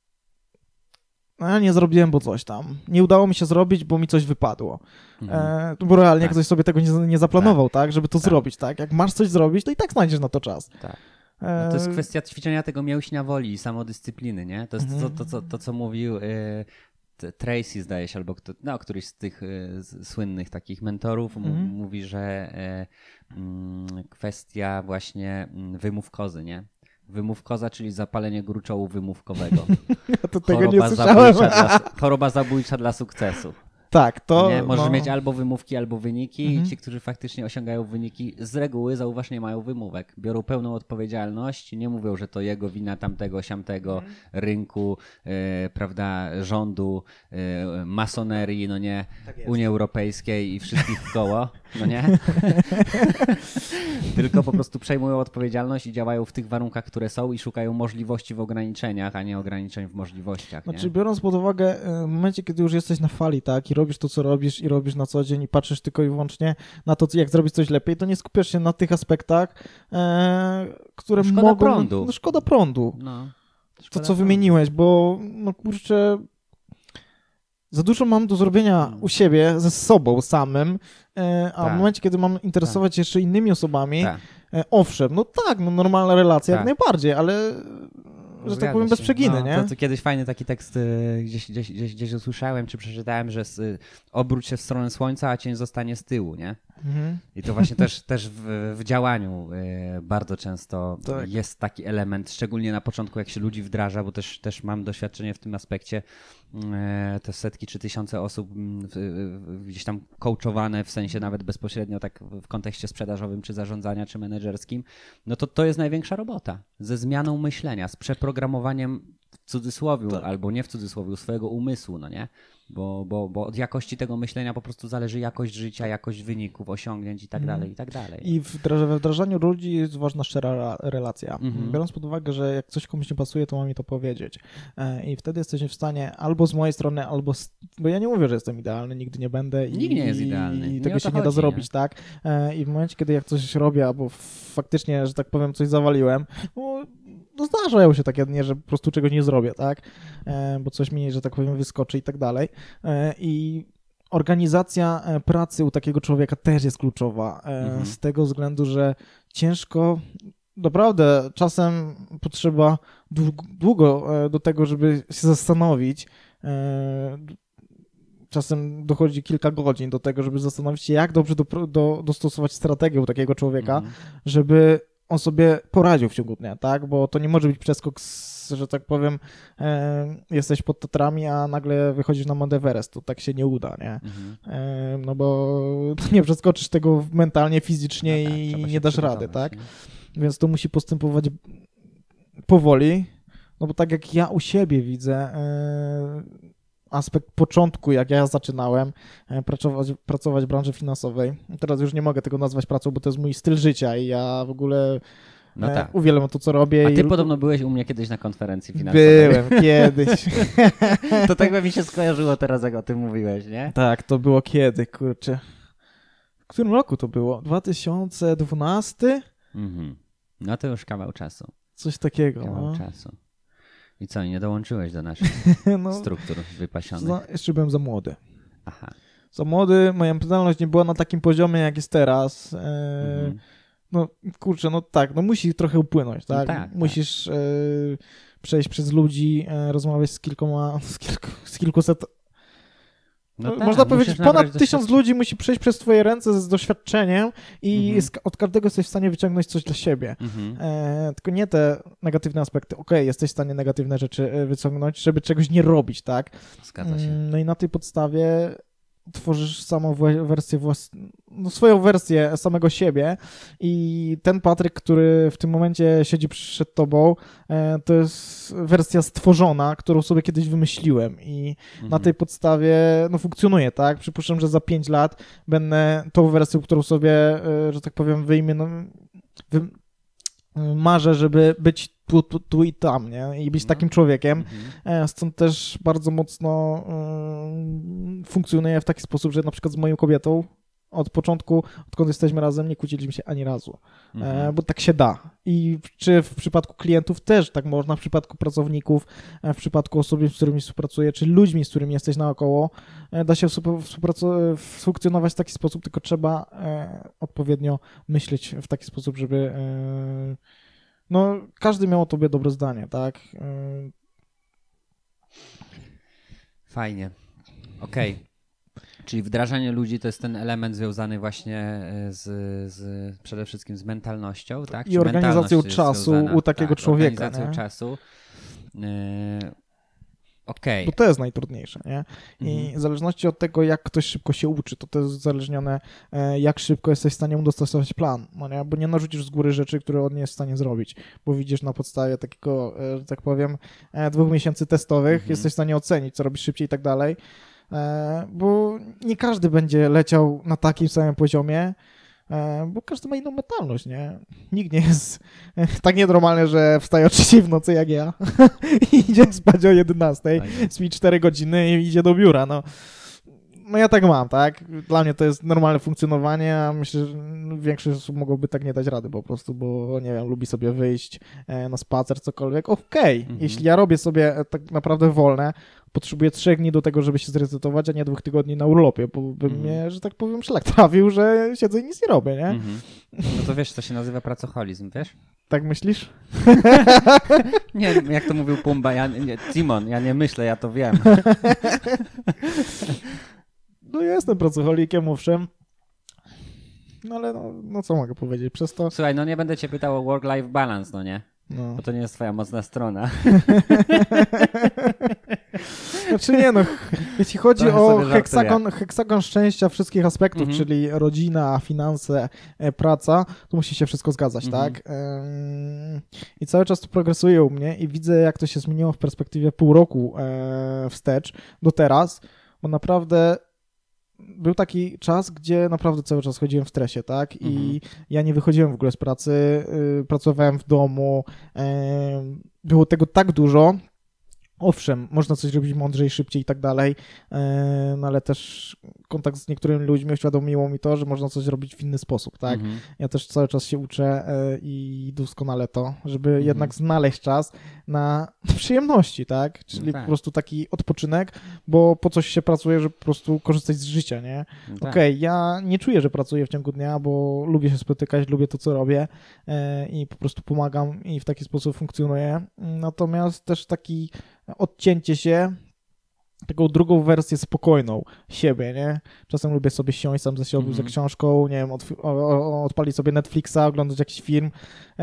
Nie zrobiłem, bo coś tam. Nie udało mi się zrobić, bo mi coś wypadło. Bo realnie ktoś sobie tego nie zaplanował, tak? Żeby to zrobić, tak? Jak masz coś zrobić, to i tak znajdziesz na to czas. Tak. No to jest kwestia ćwiczenia tego mięśnia woli i samodyscypliny, nie? To jest to co mówił Tracy, zdaje się, albo któryś z tych słynnych takich mentorów mówi, że kwestia właśnie wymówkozy, nie? Wymówkoza, czyli zapalenie gruczołu wymówkowego. To tego nie słyszałem. Choroba zabójcza dla sukcesu. Tak, to... Nie? Możesz mieć albo wymówki, albo wyniki i ci, którzy faktycznie osiągają wyniki, z reguły, zauważ, nie mają wymówek. Biorą pełną odpowiedzialność, nie mówią, że to jego wina tamtego, siamtego, rynku, prawda, rządu, masonerii, no nie, tak Unii Europejskiej i wszystkich w koło, no nie? Tylko po prostu przejmują odpowiedzialność i działają w tych warunkach, które są i szukają możliwości w ograniczeniach, a nie ograniczeń w możliwościach. Znaczy, nie? biorąc pod uwagę, w momencie, kiedy już jesteś na fali, tak, i robisz to, co robisz i robisz na co dzień i patrzysz tylko i wyłącznie na to, jak zrobić coś lepiej, to nie skupiasz się na tych aspektach, które szkoda mogą... Prądu. No, szkoda prądu. No, szkoda to, co wymieniłeś, bo no kurczę, za dużo mam do zrobienia u siebie, ze sobą samym, a w momencie, kiedy mam interesować się jeszcze innymi osobami, owszem, no tak, no normalna relacja jak najbardziej, ale że tak Zgadza powiem, bez się. przeginy, nie? To kiedyś fajny taki tekst gdzieś usłyszałem, czy przeczytałem, że obróć się w stronę słońca, a cień zostanie z tyłu, nie? Mhm. I to właśnie też w działaniu bardzo często Tak. jest taki element, szczególnie na początku, jak się ludzi wdraża, bo też mam doświadczenie w tym aspekcie. Te setki czy tysiące osób gdzieś tam coachowane, w sensie nawet bezpośrednio tak w kontekście sprzedażowym, czy zarządzania, czy menedżerskim, no to jest największa robota. Ze zmianą myślenia, z przeprogramowaniem w cudzysłowiu, albo nie w cudzysłowiu, swojego umysłu, no nie? Bo od jakości tego myślenia po prostu zależy jakość życia, jakość wyników, osiągnięć i tak dalej, i tak dalej. I we wdrażaniu ludzi jest ważna szczera relacja. Biorąc pod uwagę, że jak coś komuś nie pasuje, to mam mi to powiedzieć. I wtedy jesteśmy w stanie albo z mojej strony, bo ja nie mówię, że jestem idealny, nigdy nie będę. Nikt nie jest idealny. I tego się nie da zrobić, tak? I w momencie, kiedy jak coś robię, albo faktycznie, że tak powiem, coś zawaliłem, no zdarzają się takie dnie, że po prostu czegoś nie zrobię, tak? Bo coś mi, że tak powiem, wyskoczy i tak dalej. I organizacja pracy u takiego człowieka też jest kluczowa, z tego względu, że ciężko, naprawdę czasem potrzeba długo do tego, żeby się zastanowić. Czasem dochodzi kilka godzin do tego, żeby zastanowić się, jak dobrze dostosować strategię u takiego człowieka, żeby on sobie poradził w ciągu dnia, tak? Bo to nie może być przeskok, że tak powiem, jesteś pod Tatrami, a nagle wychodzisz na Mount Everest, to tak się nie uda, nie? No bo nie przeskoczysz tego mentalnie, fizycznie i nie dasz rady, tak? Nie? Więc to musi postępować powoli, no bo tak jak ja u siebie widzę aspekt początku, jak ja zaczynałem pracować w branży finansowej. Teraz już nie mogę tego nazwać pracą, bo to jest mój styl życia i ja w ogóle uwielbiam to, co robię. A ty podobno byłeś u mnie kiedyś na konferencji finansowej. Byłem kiedyś. To tak by mi się skojarzyło teraz, jak o tym mówiłeś, nie? Tak, to było kiedy, kurczę. W którym roku to było? 2012? No to już kawał czasu. Coś takiego. Kawał czasu. I co, nie dołączyłeś do naszych struktur wypasionych? Jeszcze byłem za młody. Aha. Za młody, moja mentalność nie była na takim poziomie, jak jest teraz. No kurczę, no tak, no musi trochę upłynąć, tak? No tak, musisz przejść przez ludzi, rozmawiać z kilkuset. No tak, można powiedzieć, ponad 1000 ludzi musi przejść przez twoje ręce z doświadczeniem i od każdego jesteś w stanie wyciągnąć coś dla siebie. Tylko nie te negatywne aspekty. Okej, jesteś w stanie negatywne rzeczy wyciągnąć, żeby czegoś nie robić, tak? Zgadza się. No i na tej podstawie tworzysz samą wersję, swoją wersję samego siebie i ten Patryk, który w tym momencie siedzi przed tobą, to jest wersja stworzona, którą sobie kiedyś wymyśliłem i na tej podstawie funkcjonuje, tak? Przypuszczam, że za 5 lat będę tą wersją, którą sobie, że tak powiem, marzę, żeby być tu i tam, nie? I być takim człowiekiem. Stąd też bardzo mocno funkcjonuje w taki sposób, że na przykład z moją kobietą od początku, odkąd jesteśmy razem, nie kłóciliśmy się ani razu. Bo tak się da. I czy w przypadku klientów też tak można, w przypadku pracowników, w przypadku osób, z którymi współpracuję, czy ludźmi, z którymi jesteś naokoło, da się funkcjonować w taki sposób, tylko trzeba odpowiednio myśleć w taki sposób, żeby każdy miał o tobie dobre zdanie, tak? Fajnie. Okej. Czyli wdrażanie ludzi to jest ten element związany właśnie przede wszystkim z mentalnością, tak? I organizacją czasu u takiego człowieka. Organizacją czasu. Okej. Bo to jest najtrudniejsze, nie? I w zależności od tego, jak ktoś szybko się uczy, to jest uzależnione, jak szybko jesteś w stanie mu dostosować plan, no nie? Bo nie narzucisz z góry rzeczy, które on nie jest w stanie zrobić, bo widzisz na podstawie takiego, że tak powiem, 2 miesięcy testowych, jesteś w stanie ocenić, co robisz szybciej i tak dalej, bo nie każdy będzie leciał na takim samym poziomie, bo każdy ma inną mentalność, nie? Nikt nie jest tak nienormalny, że wstaje o 3 w nocy jak ja i idzie spać o 11, śpi 4 godziny i idzie do biura, No ja tak mam, tak? Dla mnie to jest normalne funkcjonowanie, a myślę, że większość osób mogłoby tak nie dać rady po prostu, bo nie wiem, lubi sobie wyjść na spacer, cokolwiek. Okej, jeśli ja robię sobie tak naprawdę wolne, potrzebuję 3 dni do tego, żeby się zresetować, a nie 2 tygodni na urlopie, bo by mnie, że tak powiem, szlak trafił, że siedzę i nic nie robię, nie? No to wiesz, to się nazywa pracoholizm, wiesz? Tak myślisz? Nie, jak to mówił Pumba, Timon, ja nie myślę, ja to wiem. No ja jestem pracocholikiem, owszem. No ale no co mogę powiedzieć? Przez to... Słuchaj, no nie będę cię pytał o work-life balance, no nie? No. Bo to nie jest twoja mocna strona. Znaczy nie no, jeśli chodzi Trochę o sobie żartuję. heksagon szczęścia wszystkich aspektów, czyli rodzina, finanse, praca, to musi się wszystko zgadzać, tak? I cały czas to progresuje u mnie i widzę, jak to się zmieniło w perspektywie pół roku wstecz do teraz, bo naprawdę był taki czas, gdzie naprawdę cały czas chodziłem w stresie, tak? I ja nie wychodziłem w ogóle z pracy, pracowałem w domu, było tego tak dużo. Owszem, można coś robić mądrzej, szybciej i tak dalej, no ale też kontakt z niektórymi ludźmi uświadomiło mi to, że można coś robić w inny sposób, tak? Ja też cały czas się uczę i doskonale to, żeby jednak znaleźć czas na przyjemności, tak? Czyli po prostu taki odpoczynek, bo po coś się pracuje, żeby po prostu korzystać z życia, nie? Okej, ja nie czuję, że pracuję w ciągu dnia, bo lubię się spotykać, lubię to, co robię i po prostu pomagam i w taki sposób funkcjonuję. Natomiast też taki odcięcie się, taką drugą wersję spokojną siebie, nie? Czasem lubię sobie siąść sam ze sobą za książką, nie wiem, odpalić sobie Netflixa, oglądać jakiś film.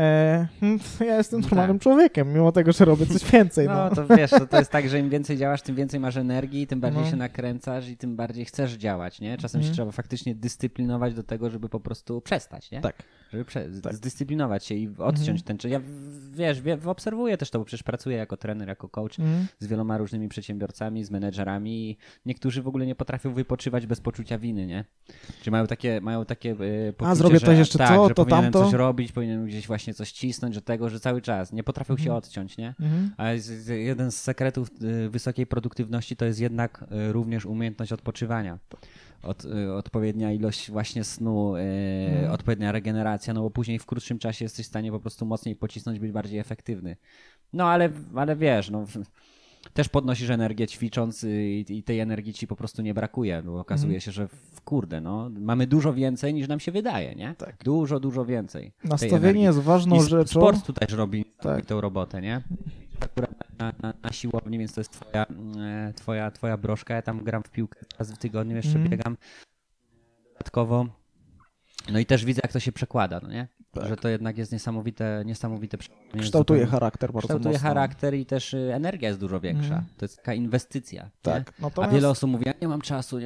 Ja jestem normalnym człowiekiem, mimo tego, że robię coś więcej. No to wiesz, to jest tak, że im więcej działasz, tym więcej masz energii, tym bardziej się nakręcasz i tym bardziej chcesz działać, nie? Czasem się trzeba faktycznie dyscyplinować do tego, żeby po prostu przestać, nie? Tak. Żeby zdyscyplinować się i odciąć ten czas. Ja obserwuję też to, bo przecież pracuję jako trener, jako coach z wieloma różnymi przedsiębiorcami, z menedżerami i niektórzy w ogóle nie potrafią wypoczywać bez poczucia winy, nie? Czy mają takie poczucie, zrobię to jeszcze tak, co, że to powinienem tamto. coś robić, powinienem gdzieś właśnie coś cisnąć do tego, że cały czas nie potrafią się odciąć, nie? A jeden z sekretów wysokiej produktywności to jest jednak również umiejętność odpoczywania. Odpowiednia ilość właśnie snu, odpowiednia regeneracja, no bo później w krótszym czasie jesteś w stanie po prostu mocniej pocisnąć, być bardziej efektywny. No ale wiesz, no też podnosisz energię ćwicząc i tej energii ci po prostu nie brakuje, bo okazuje się, że kurde, no mamy dużo więcej niż nam się wydaje, nie? Tak. Dużo więcej. Nastawienie jest ważną rzeczą. Sport tu też robi tę robotę, nie? Akurat na siłowni, więc to jest twoja broszka. Ja tam gram w piłkę raz w tygodniu, jeszcze biegam dodatkowo. No i też widzę, jak to się przekłada, no nie? Tak. Że to jednak jest niesamowite. Kształtuje charakter bardzo Kształtuje mocno. charakter i też energia jest dużo większa. To jest taka inwestycja. Tak. A wiele osób mówi, ja nie mam czasu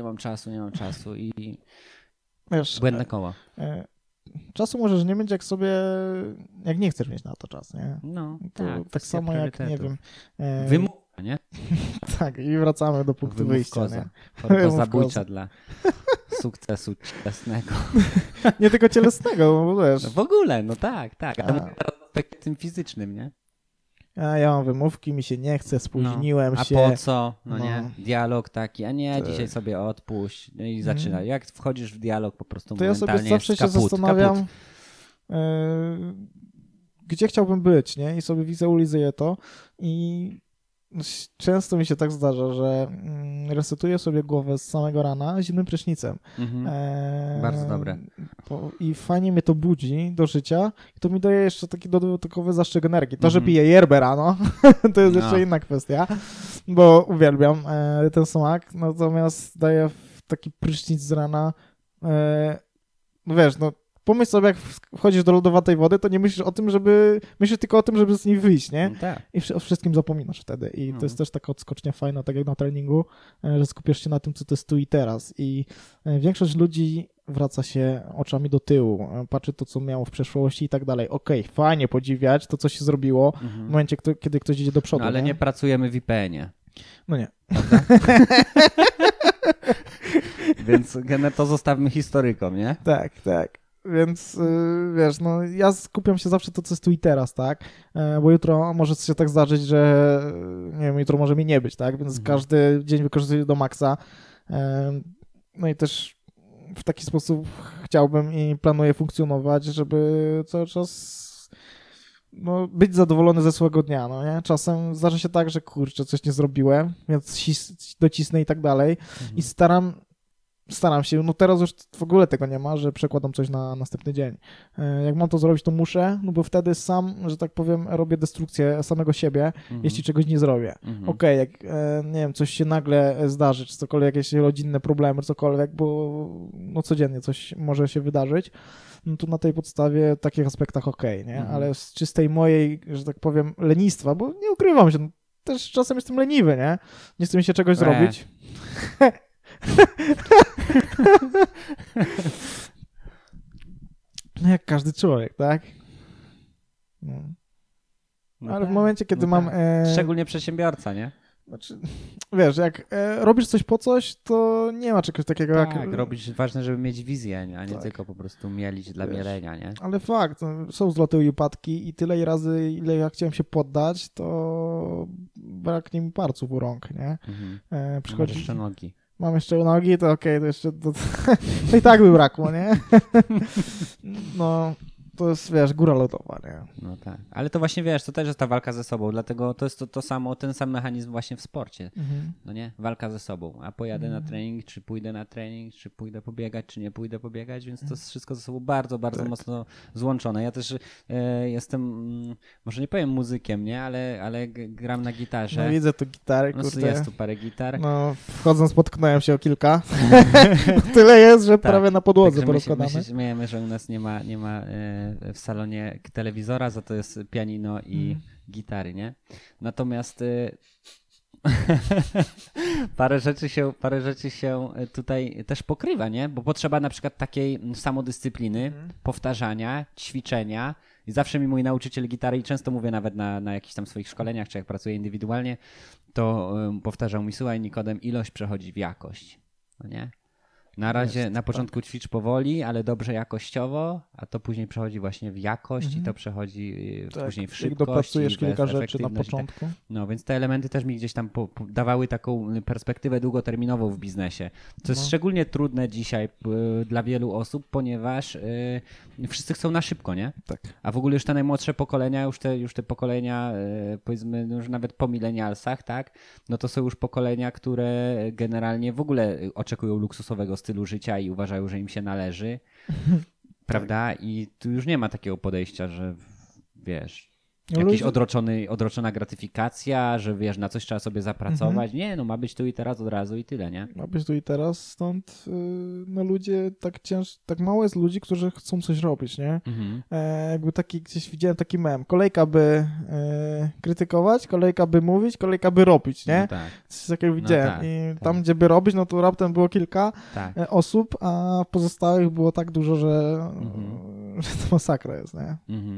i wiesz, błędne koło. Czasu możesz nie mieć, jak nie chcesz mieć na to czas, nie? No, tak samo jak, nie wiem... Wymówka, nie? Tak, i wracamy do punktu wyjścia. Choroba zabójcza dla sukcesu cielesnego. Nie tylko cielesnego, bo wiesz. No w ogóle, no tak. Ale mówię teraz o aspekcie tym fizycznym, nie? Ja mam wymówki, mi się nie chce, spóźniłem się. A po co? No nie? Dialog taki, a nie, dzisiaj sobie odpuść. No i zaczyna. Jak wchodzisz w dialog, po prostu to ja momentalnie sobie zawsze jest się zastanawiam, gdzie chciałbym być, nie? I sobie wizualizuję to i często mi się tak zdarza, że resetuję sobie głowę z samego rana zimnym prysznicem. Bardzo dobre. I fajnie mnie to budzi do życia i to mi daje jeszcze taki dodatkowy zastrzyk energii. To, że piję yerbę rano, to jest jeszcze inna kwestia, bo uwielbiam ten smak, natomiast daję taki prysznic z rana, wiesz, pomyśl sobie, jak wchodzisz do lodowatej wody, to nie myślisz o tym, myślisz tylko o tym, żeby z niej wyjść, nie? Tak. I o wszystkim zapominasz wtedy. I to jest też taka odskocznia fajna, tak jak na treningu, że skupiasz się na tym, co to jest tu i teraz. I większość ludzi wraca się oczami do tyłu, patrzy to, co miało w przeszłości i tak dalej. Okej, fajnie podziwiać to, co się zrobiło w momencie, kiedy ktoś idzie do przodu. No, ale nie pracujemy w IPN-ie. No nie. Więc to zostawmy historykom, nie? Tak. Więc wiesz, ja skupiam się zawsze to, co jest tu i teraz, tak? Bo jutro może się tak zdarzyć, że nie wiem, jutro może mi nie być, tak? Więc każdy dzień wykorzystuję do maksa. No i też w taki sposób chciałbym i planuję funkcjonować, żeby cały czas być zadowolony ze swojego dnia, no nie? Czasem zdarza się tak, że kurczę, coś nie zrobiłem, więc docisnę i tak dalej. I staram staram się, no teraz już w ogóle tego nie ma, że przekładam coś na następny dzień. Jak mam to zrobić, to muszę, no bo wtedy sam, że tak powiem, robię destrukcję samego siebie, jeśli czegoś nie zrobię. Okej, jak, nie wiem, coś się nagle zdarzy, czy cokolwiek, jakieś rodzinne problemy, cokolwiek, bo no codziennie coś może się wydarzyć, no to na tej podstawie w takich aspektach nie? Ale z czystej mojej, że tak powiem, lenistwa, bo nie ukrywam się, no, też czasem jestem leniwy, nie? Nie chce mi się czegoś zrobić. No jak każdy człowiek, tak? No. No Ale tak, w momencie, kiedy mam... Szczególnie przedsiębiorca, nie? Znaczy, wiesz, jak robisz coś po coś, to nie ma czegoś takiego Tak, jak... robić, ważne, żeby mieć wizję, a nie Tak. tylko po prostu mielić dla mielenia, nie? Ale fakt, no, są zloty i upadki i tyle razy, ile ja chciałem się poddać, to braknie mi palców u rąk, nie? Masz jeszcze nogi. Mam jeszcze nogi, to okej, to jeszcze... To i tak by brakło, nie? No... To jest, wiesz, góra lodowa, nie? No tak. Ale to właśnie, wiesz, to też jest ta walka ze sobą, dlatego to jest to samo, ten sam mechanizm właśnie w sporcie. No nie? Walka ze sobą. A pojadę na trening, czy pójdę na trening, czy pójdę pobiegać, czy nie pójdę pobiegać, więc to jest wszystko ze sobą bardzo, bardzo mocno złączone. Ja też jestem, może nie powiem muzykiem, nie? Ale gram na gitarze. No widzę tu gitary, No, kurde. jest tu parę gitar. No, wchodząc potknąłem się o kilka. Tyle jest, że prawie na podłodze porozkładane. My się śmiejemy, że u nas nie ma w salonie telewizora, za to jest pianino i gitary, nie? Natomiast parę rzeczy się tutaj też pokrywa, nie? Bo potrzeba na przykład takiej samodyscypliny, powtarzania, ćwiczenia. I zawsze mi mój nauczyciel gitary, i często mówię nawet na jakichś tam swoich szkoleniach, czy jak pracuję indywidualnie, to powtarzał mi: słuchaj, Nikodem, ilość przechodzi w jakość, no nie? Na razie, na początku ćwicz powoli, ale dobrze jakościowo, a to później przechodzi właśnie w jakość i to przechodzi później w szybkość. Dopracujesz kilka rzeczy na efektywność, początku. tak. No więc te elementy też mi gdzieś tam dawały taką perspektywę długoterminową w biznesie, co jest szczególnie trudne dzisiaj dla wielu osób, ponieważ wszyscy chcą na szybko, nie? Tak. A w ogóle już te najmłodsze pokolenia, już te pokolenia, powiedzmy, już nawet po milenialsach, tak? No to są już pokolenia, które generalnie w ogóle oczekują luksusowego stylu życia i uważają, że im się należy, prawda? I tu już nie ma takiego podejścia, że wiesz, jakaś odroczona gratyfikacja, że wiesz, na coś trzeba sobie zapracować. Nie, no ma być tu i teraz od razu i tyle, nie? Ma być tu i teraz, stąd no ludzie tak mało jest ludzi, którzy chcą coś robić, nie? Jakby gdzieś widziałem taki mem. Kolejka by krytykować, kolejka by mówić, kolejka by robić, nie? No tak. Coś takiego widziałem. tak, I tam, gdzie by robić, no to raptem było kilka osób, a pozostałych było tak dużo, że to masakra jest, nie?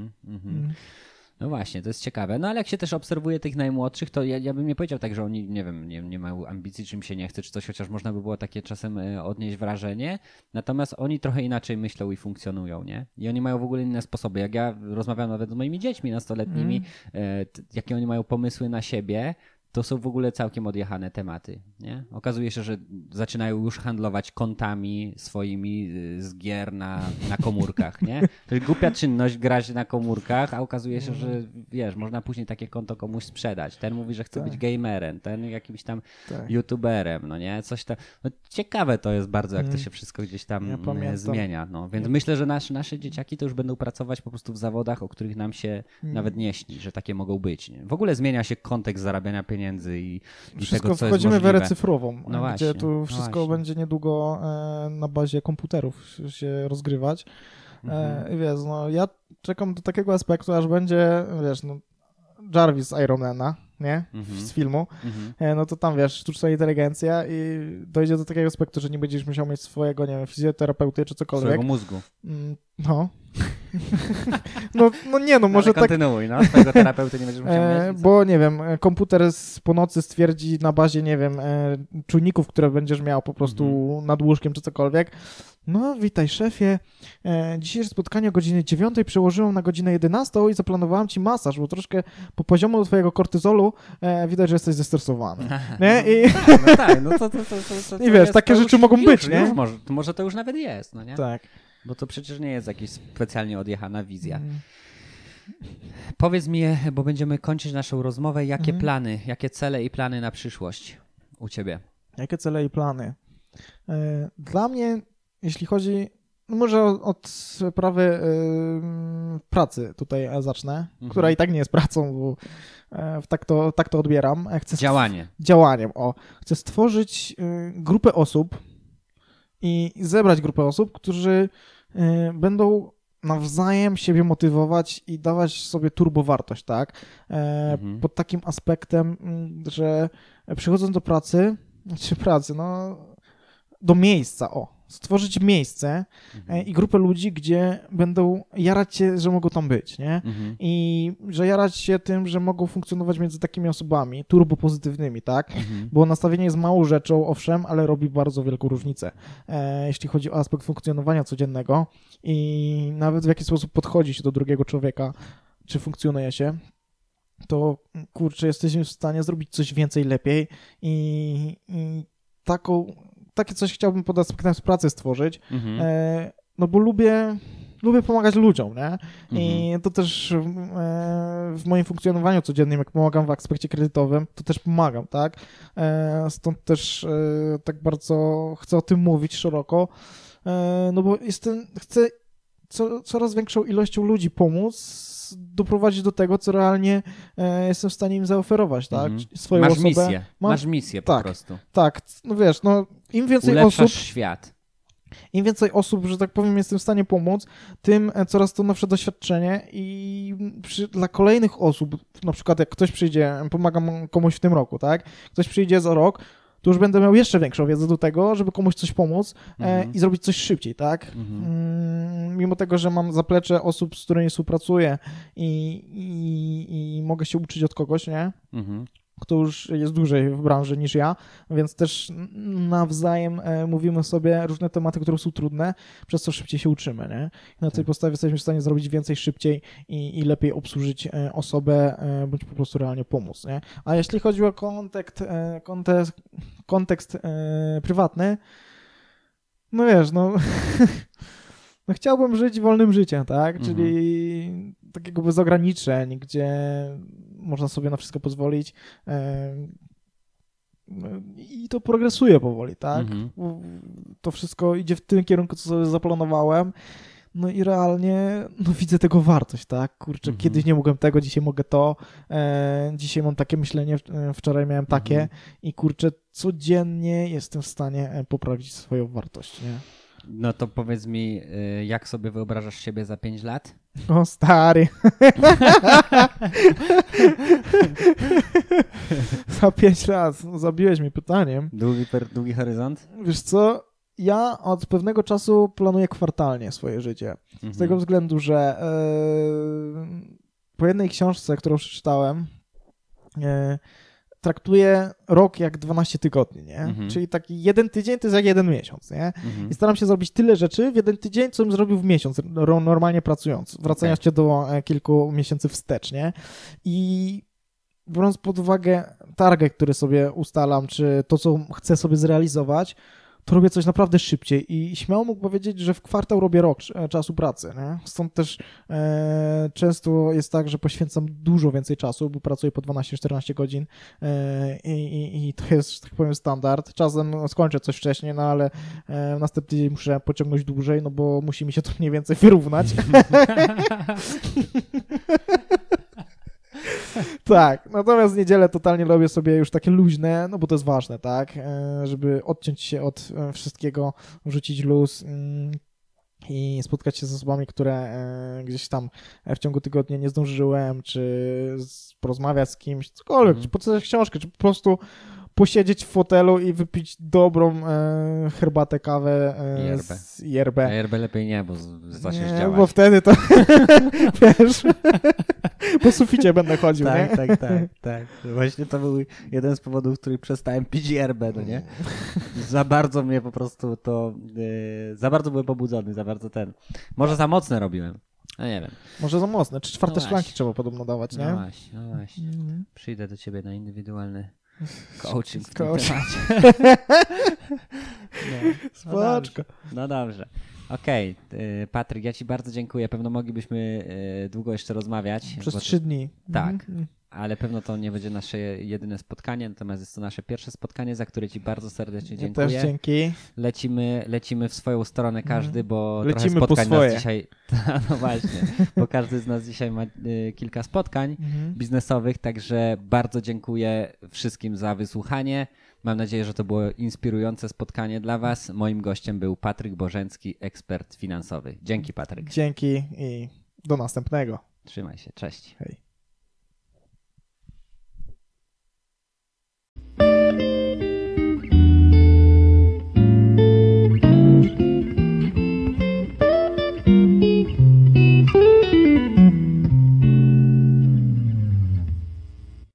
No właśnie, to jest ciekawe. No ale jak się też obserwuje tych najmłodszych, to ja bym nie powiedział tak, że oni, nie wiem, nie mają ambicji, czy im się nie chce, czy coś, chociaż można by było takie czasem odnieść wrażenie. Natomiast oni trochę inaczej myślą i funkcjonują, nie? I oni mają w ogóle inne sposoby. Jak ja rozmawiam nawet z moimi dziećmi nastoletnimi, jakie oni mają pomysły na siebie, to są w ogóle całkiem odjechane tematy, nie? Okazuje się, że zaczynają już handlować kontami swoimi z gier na komórkach, nie? To jest głupia czynność grać na komórkach, a okazuje się, że wiesz, można później takie konto komuś sprzedać. Ten mówi, że chce być gamerem, ten jakimś tam youtuberem, no nie? Coś tam. No, ciekawe to jest bardzo, jak to się wszystko gdzieś tam zmienia. No. Więc myślę, że nasze dzieciaki to już będą pracować po prostu w zawodach, o których nam się nawet nie śni, że takie mogą być. Nie? W ogóle zmienia się kontekst zarabiania pieniędzy i wszystko tego, co wchodzimy jest w erę cyfrową, no właśnie, gdzie tu wszystko będzie niedługo na bazie komputerów się rozgrywać. I wiesz, no ja czekam do takiego aspektu, aż będzie, wiesz, no Jarvis z Ironmana, nie? Z filmu, no to tam, wiesz, sztuczna inteligencja i dojdzie do takiego aspektu, że nie będziesz musiał mieć swojego, nie wiem, fizjoterapeuty czy cokolwiek. Swojego mózgu. No. no nie, no może ale kontynuuj, no. Swojego terapeuty nie będziesz musiał mieć. Bo, nie wiem, komputer po nocy stwierdzi na bazie, nie wiem, czujników, które będziesz miał po prostu nad łóżkiem czy cokolwiek. No, witaj szefie. Dzisiejsze spotkanie o godzinie 9 przełożyłem na godzinę 11 i zaplanowałem ci masaż, bo troszkę po poziomu twojego kortyzolu widać, że jesteś zestresowany. Nie? No tak, no to i wiesz, takie rzeczy mogą być, nie? Może to już nawet jest, no nie? Tak. Bo to przecież nie jest jakaś specjalnie odjechana wizja. Powiedz mi, bo będziemy kończyć naszą rozmowę, jakie plany, jakie cele i plany na przyszłość u ciebie? Jakie cele i plany? Dla mnie, jeśli chodzi, no może od sprawy pracy tutaj zacznę, która i tak nie jest pracą, bo tak to odbieram. Działaniem, Chcę stworzyć grupę osób i zebrać grupę osób, którzy będą nawzajem siebie motywować i dawać sobie turbowartość, tak? Pod takim aspektem, że przychodząc do pracy, do miejsca, stworzyć miejsce i grupę ludzi, gdzie będą jarać się, że mogą tam być, nie? I że jarać się tym, że mogą funkcjonować między takimi osobami, turbopozytywnymi, tak? Bo nastawienie jest małą rzeczą, owszem, ale robi bardzo wielką różnicę, jeśli chodzi o aspekt funkcjonowania codziennego i nawet w jaki sposób podchodzi się do drugiego człowieka, czy funkcjonuje się, to kurczę, jesteśmy w stanie zrobić coś więcej, lepiej i takie coś chciałbym pod aspektem pracy stworzyć, no bo lubię pomagać ludziom, nie? I to też w moim funkcjonowaniu codziennym, jak pomagam w aspekcie kredytowym, to też pomagam, tak? Stąd też tak bardzo chcę o tym mówić szeroko, no bo chcę coraz większą ilością ludzi pomóc, doprowadzić do tego, co realnie jestem w stanie im zaoferować, tak? Swoją osobę. Misję. Masz misję po prostu. Tak, no wiesz, im więcej Ulepszasz osób... świat. Im więcej osób, że tak powiem, jestem w stanie pomóc, tym coraz to nowsze doświadczenie i dla kolejnych osób, na przykład jak ktoś przyjdzie, pomagam komuś w tym roku, tak? Ktoś przyjdzie za rok, to już będę miał jeszcze większą wiedzę do tego, żeby komuś coś pomóc i zrobić coś szybciej, tak? Mimo tego, że mam zaplecze osób, z którymi współpracuję i mogę się uczyć od kogoś, nie? Kto już jest dłużej w branży niż ja, więc też nawzajem mówimy sobie różne tematy, które są trudne, przez co szybciej się uczymy, nie? I na tej podstawie jesteśmy w stanie zrobić więcej szybciej i lepiej obsłużyć osobę, bądź po prostu realnie pomóc, nie? A jeśli chodzi o kontekst prywatny, no wiesz, no chciałbym żyć wolnym życiem, tak? Czyli takiego bez ograniczeń, gdzie można sobie na wszystko pozwolić i to progresuje powoli, tak? To wszystko idzie w tym kierunku, co sobie zaplanowałem, no i realnie widzę tego wartość, tak? Kurczę, kiedyś nie mogłem tego, dzisiaj mogę to, dzisiaj mam takie myślenie, wczoraj miałem takie i kurczę, codziennie jestem w stanie poprawić swoją wartość, nie? No to powiedz mi, jak sobie wyobrażasz siebie za 5 lat? O stary. Za 5 lat. Zabiłeś mnie pytaniem. Długi horyzont? Wiesz co? Ja od pewnego czasu planuję kwartalnie swoje życie. Z tego względu, że po jednej książce, którą przeczytałem, traktuję rok jak 12 tygodni, nie? Czyli taki jeden tydzień to jest jak jeden miesiąc, nie? I staram się zrobić tyle rzeczy w jeden tydzień, co bym zrobił w miesiąc, normalnie pracując, wracając się do kilku miesięcy wstecz, nie? I biorąc pod uwagę target, który sobie ustalam, czy to, co chcę sobie zrealizować, to robię coś naprawdę szybciej i śmiało mógł powiedzieć, że w kwartał robię rok czasu pracy, nie? Stąd też często jest tak, że poświęcam dużo więcej czasu, bo pracuję po 12-14 godzin i to jest, że tak powiem, standard. Czasem skończę coś wcześniej, no ale następny dzień muszę pociągnąć dłużej, no bo musi mi się to mniej więcej wyrównać. Tak, natomiast w niedzielę totalnie robię sobie już takie luźne, no bo to jest ważne, tak, żeby odciąć się od wszystkiego, wrzucić luz i spotkać się z osobami, które gdzieś tam w ciągu tygodnia nie zdążyłem, czy porozmawiać z kimś, cokolwiek, czy poczytać książkę, czy po prostu posiedzieć w fotelu i wypić dobrą herbatę, kawę z yerbę. A yerbę lepiej nie, bo zaczniesz działać. Bo wtedy to, wiesz, po suficie będę chodził, tak, nie? Tak. Właśnie to był jeden z powodów, który przestałem pić yerbę, no nie? Za bardzo mnie po prostu to, za bardzo byłem pobudzony, za bardzo może za mocne robiłem. No nie wiem. Może za mocne, czy czwarte szklanki trzeba podobno dawać, nie? No właśnie. Przyjdę do ciebie na indywidualny coaching w tym Coach. temacie. Spoczko. No dobrze. Okej, Patryk, ja ci bardzo dziękuję. Pewno moglibyśmy długo jeszcze rozmawiać. Przez 3 dni. Tak, ale pewno to nie będzie nasze jedyne spotkanie, natomiast jest to nasze pierwsze spotkanie, za które Ci bardzo serdecznie Ja dziękuję. też dzięki. Lecimy w swoją stronę każdy, bo Lecimy trochę spotkań po swoje. nas dzisiaj... No właśnie, bo każdy z nas dzisiaj ma kilka spotkań biznesowych, także bardzo dziękuję wszystkim za wysłuchanie. Mam nadzieję, że to było inspirujące spotkanie dla Was. Moim gościem był Patryk Bożencki, ekspert finansowy. Dzięki, Patryk. Dzięki i do następnego. Trzymaj się, cześć. Hej.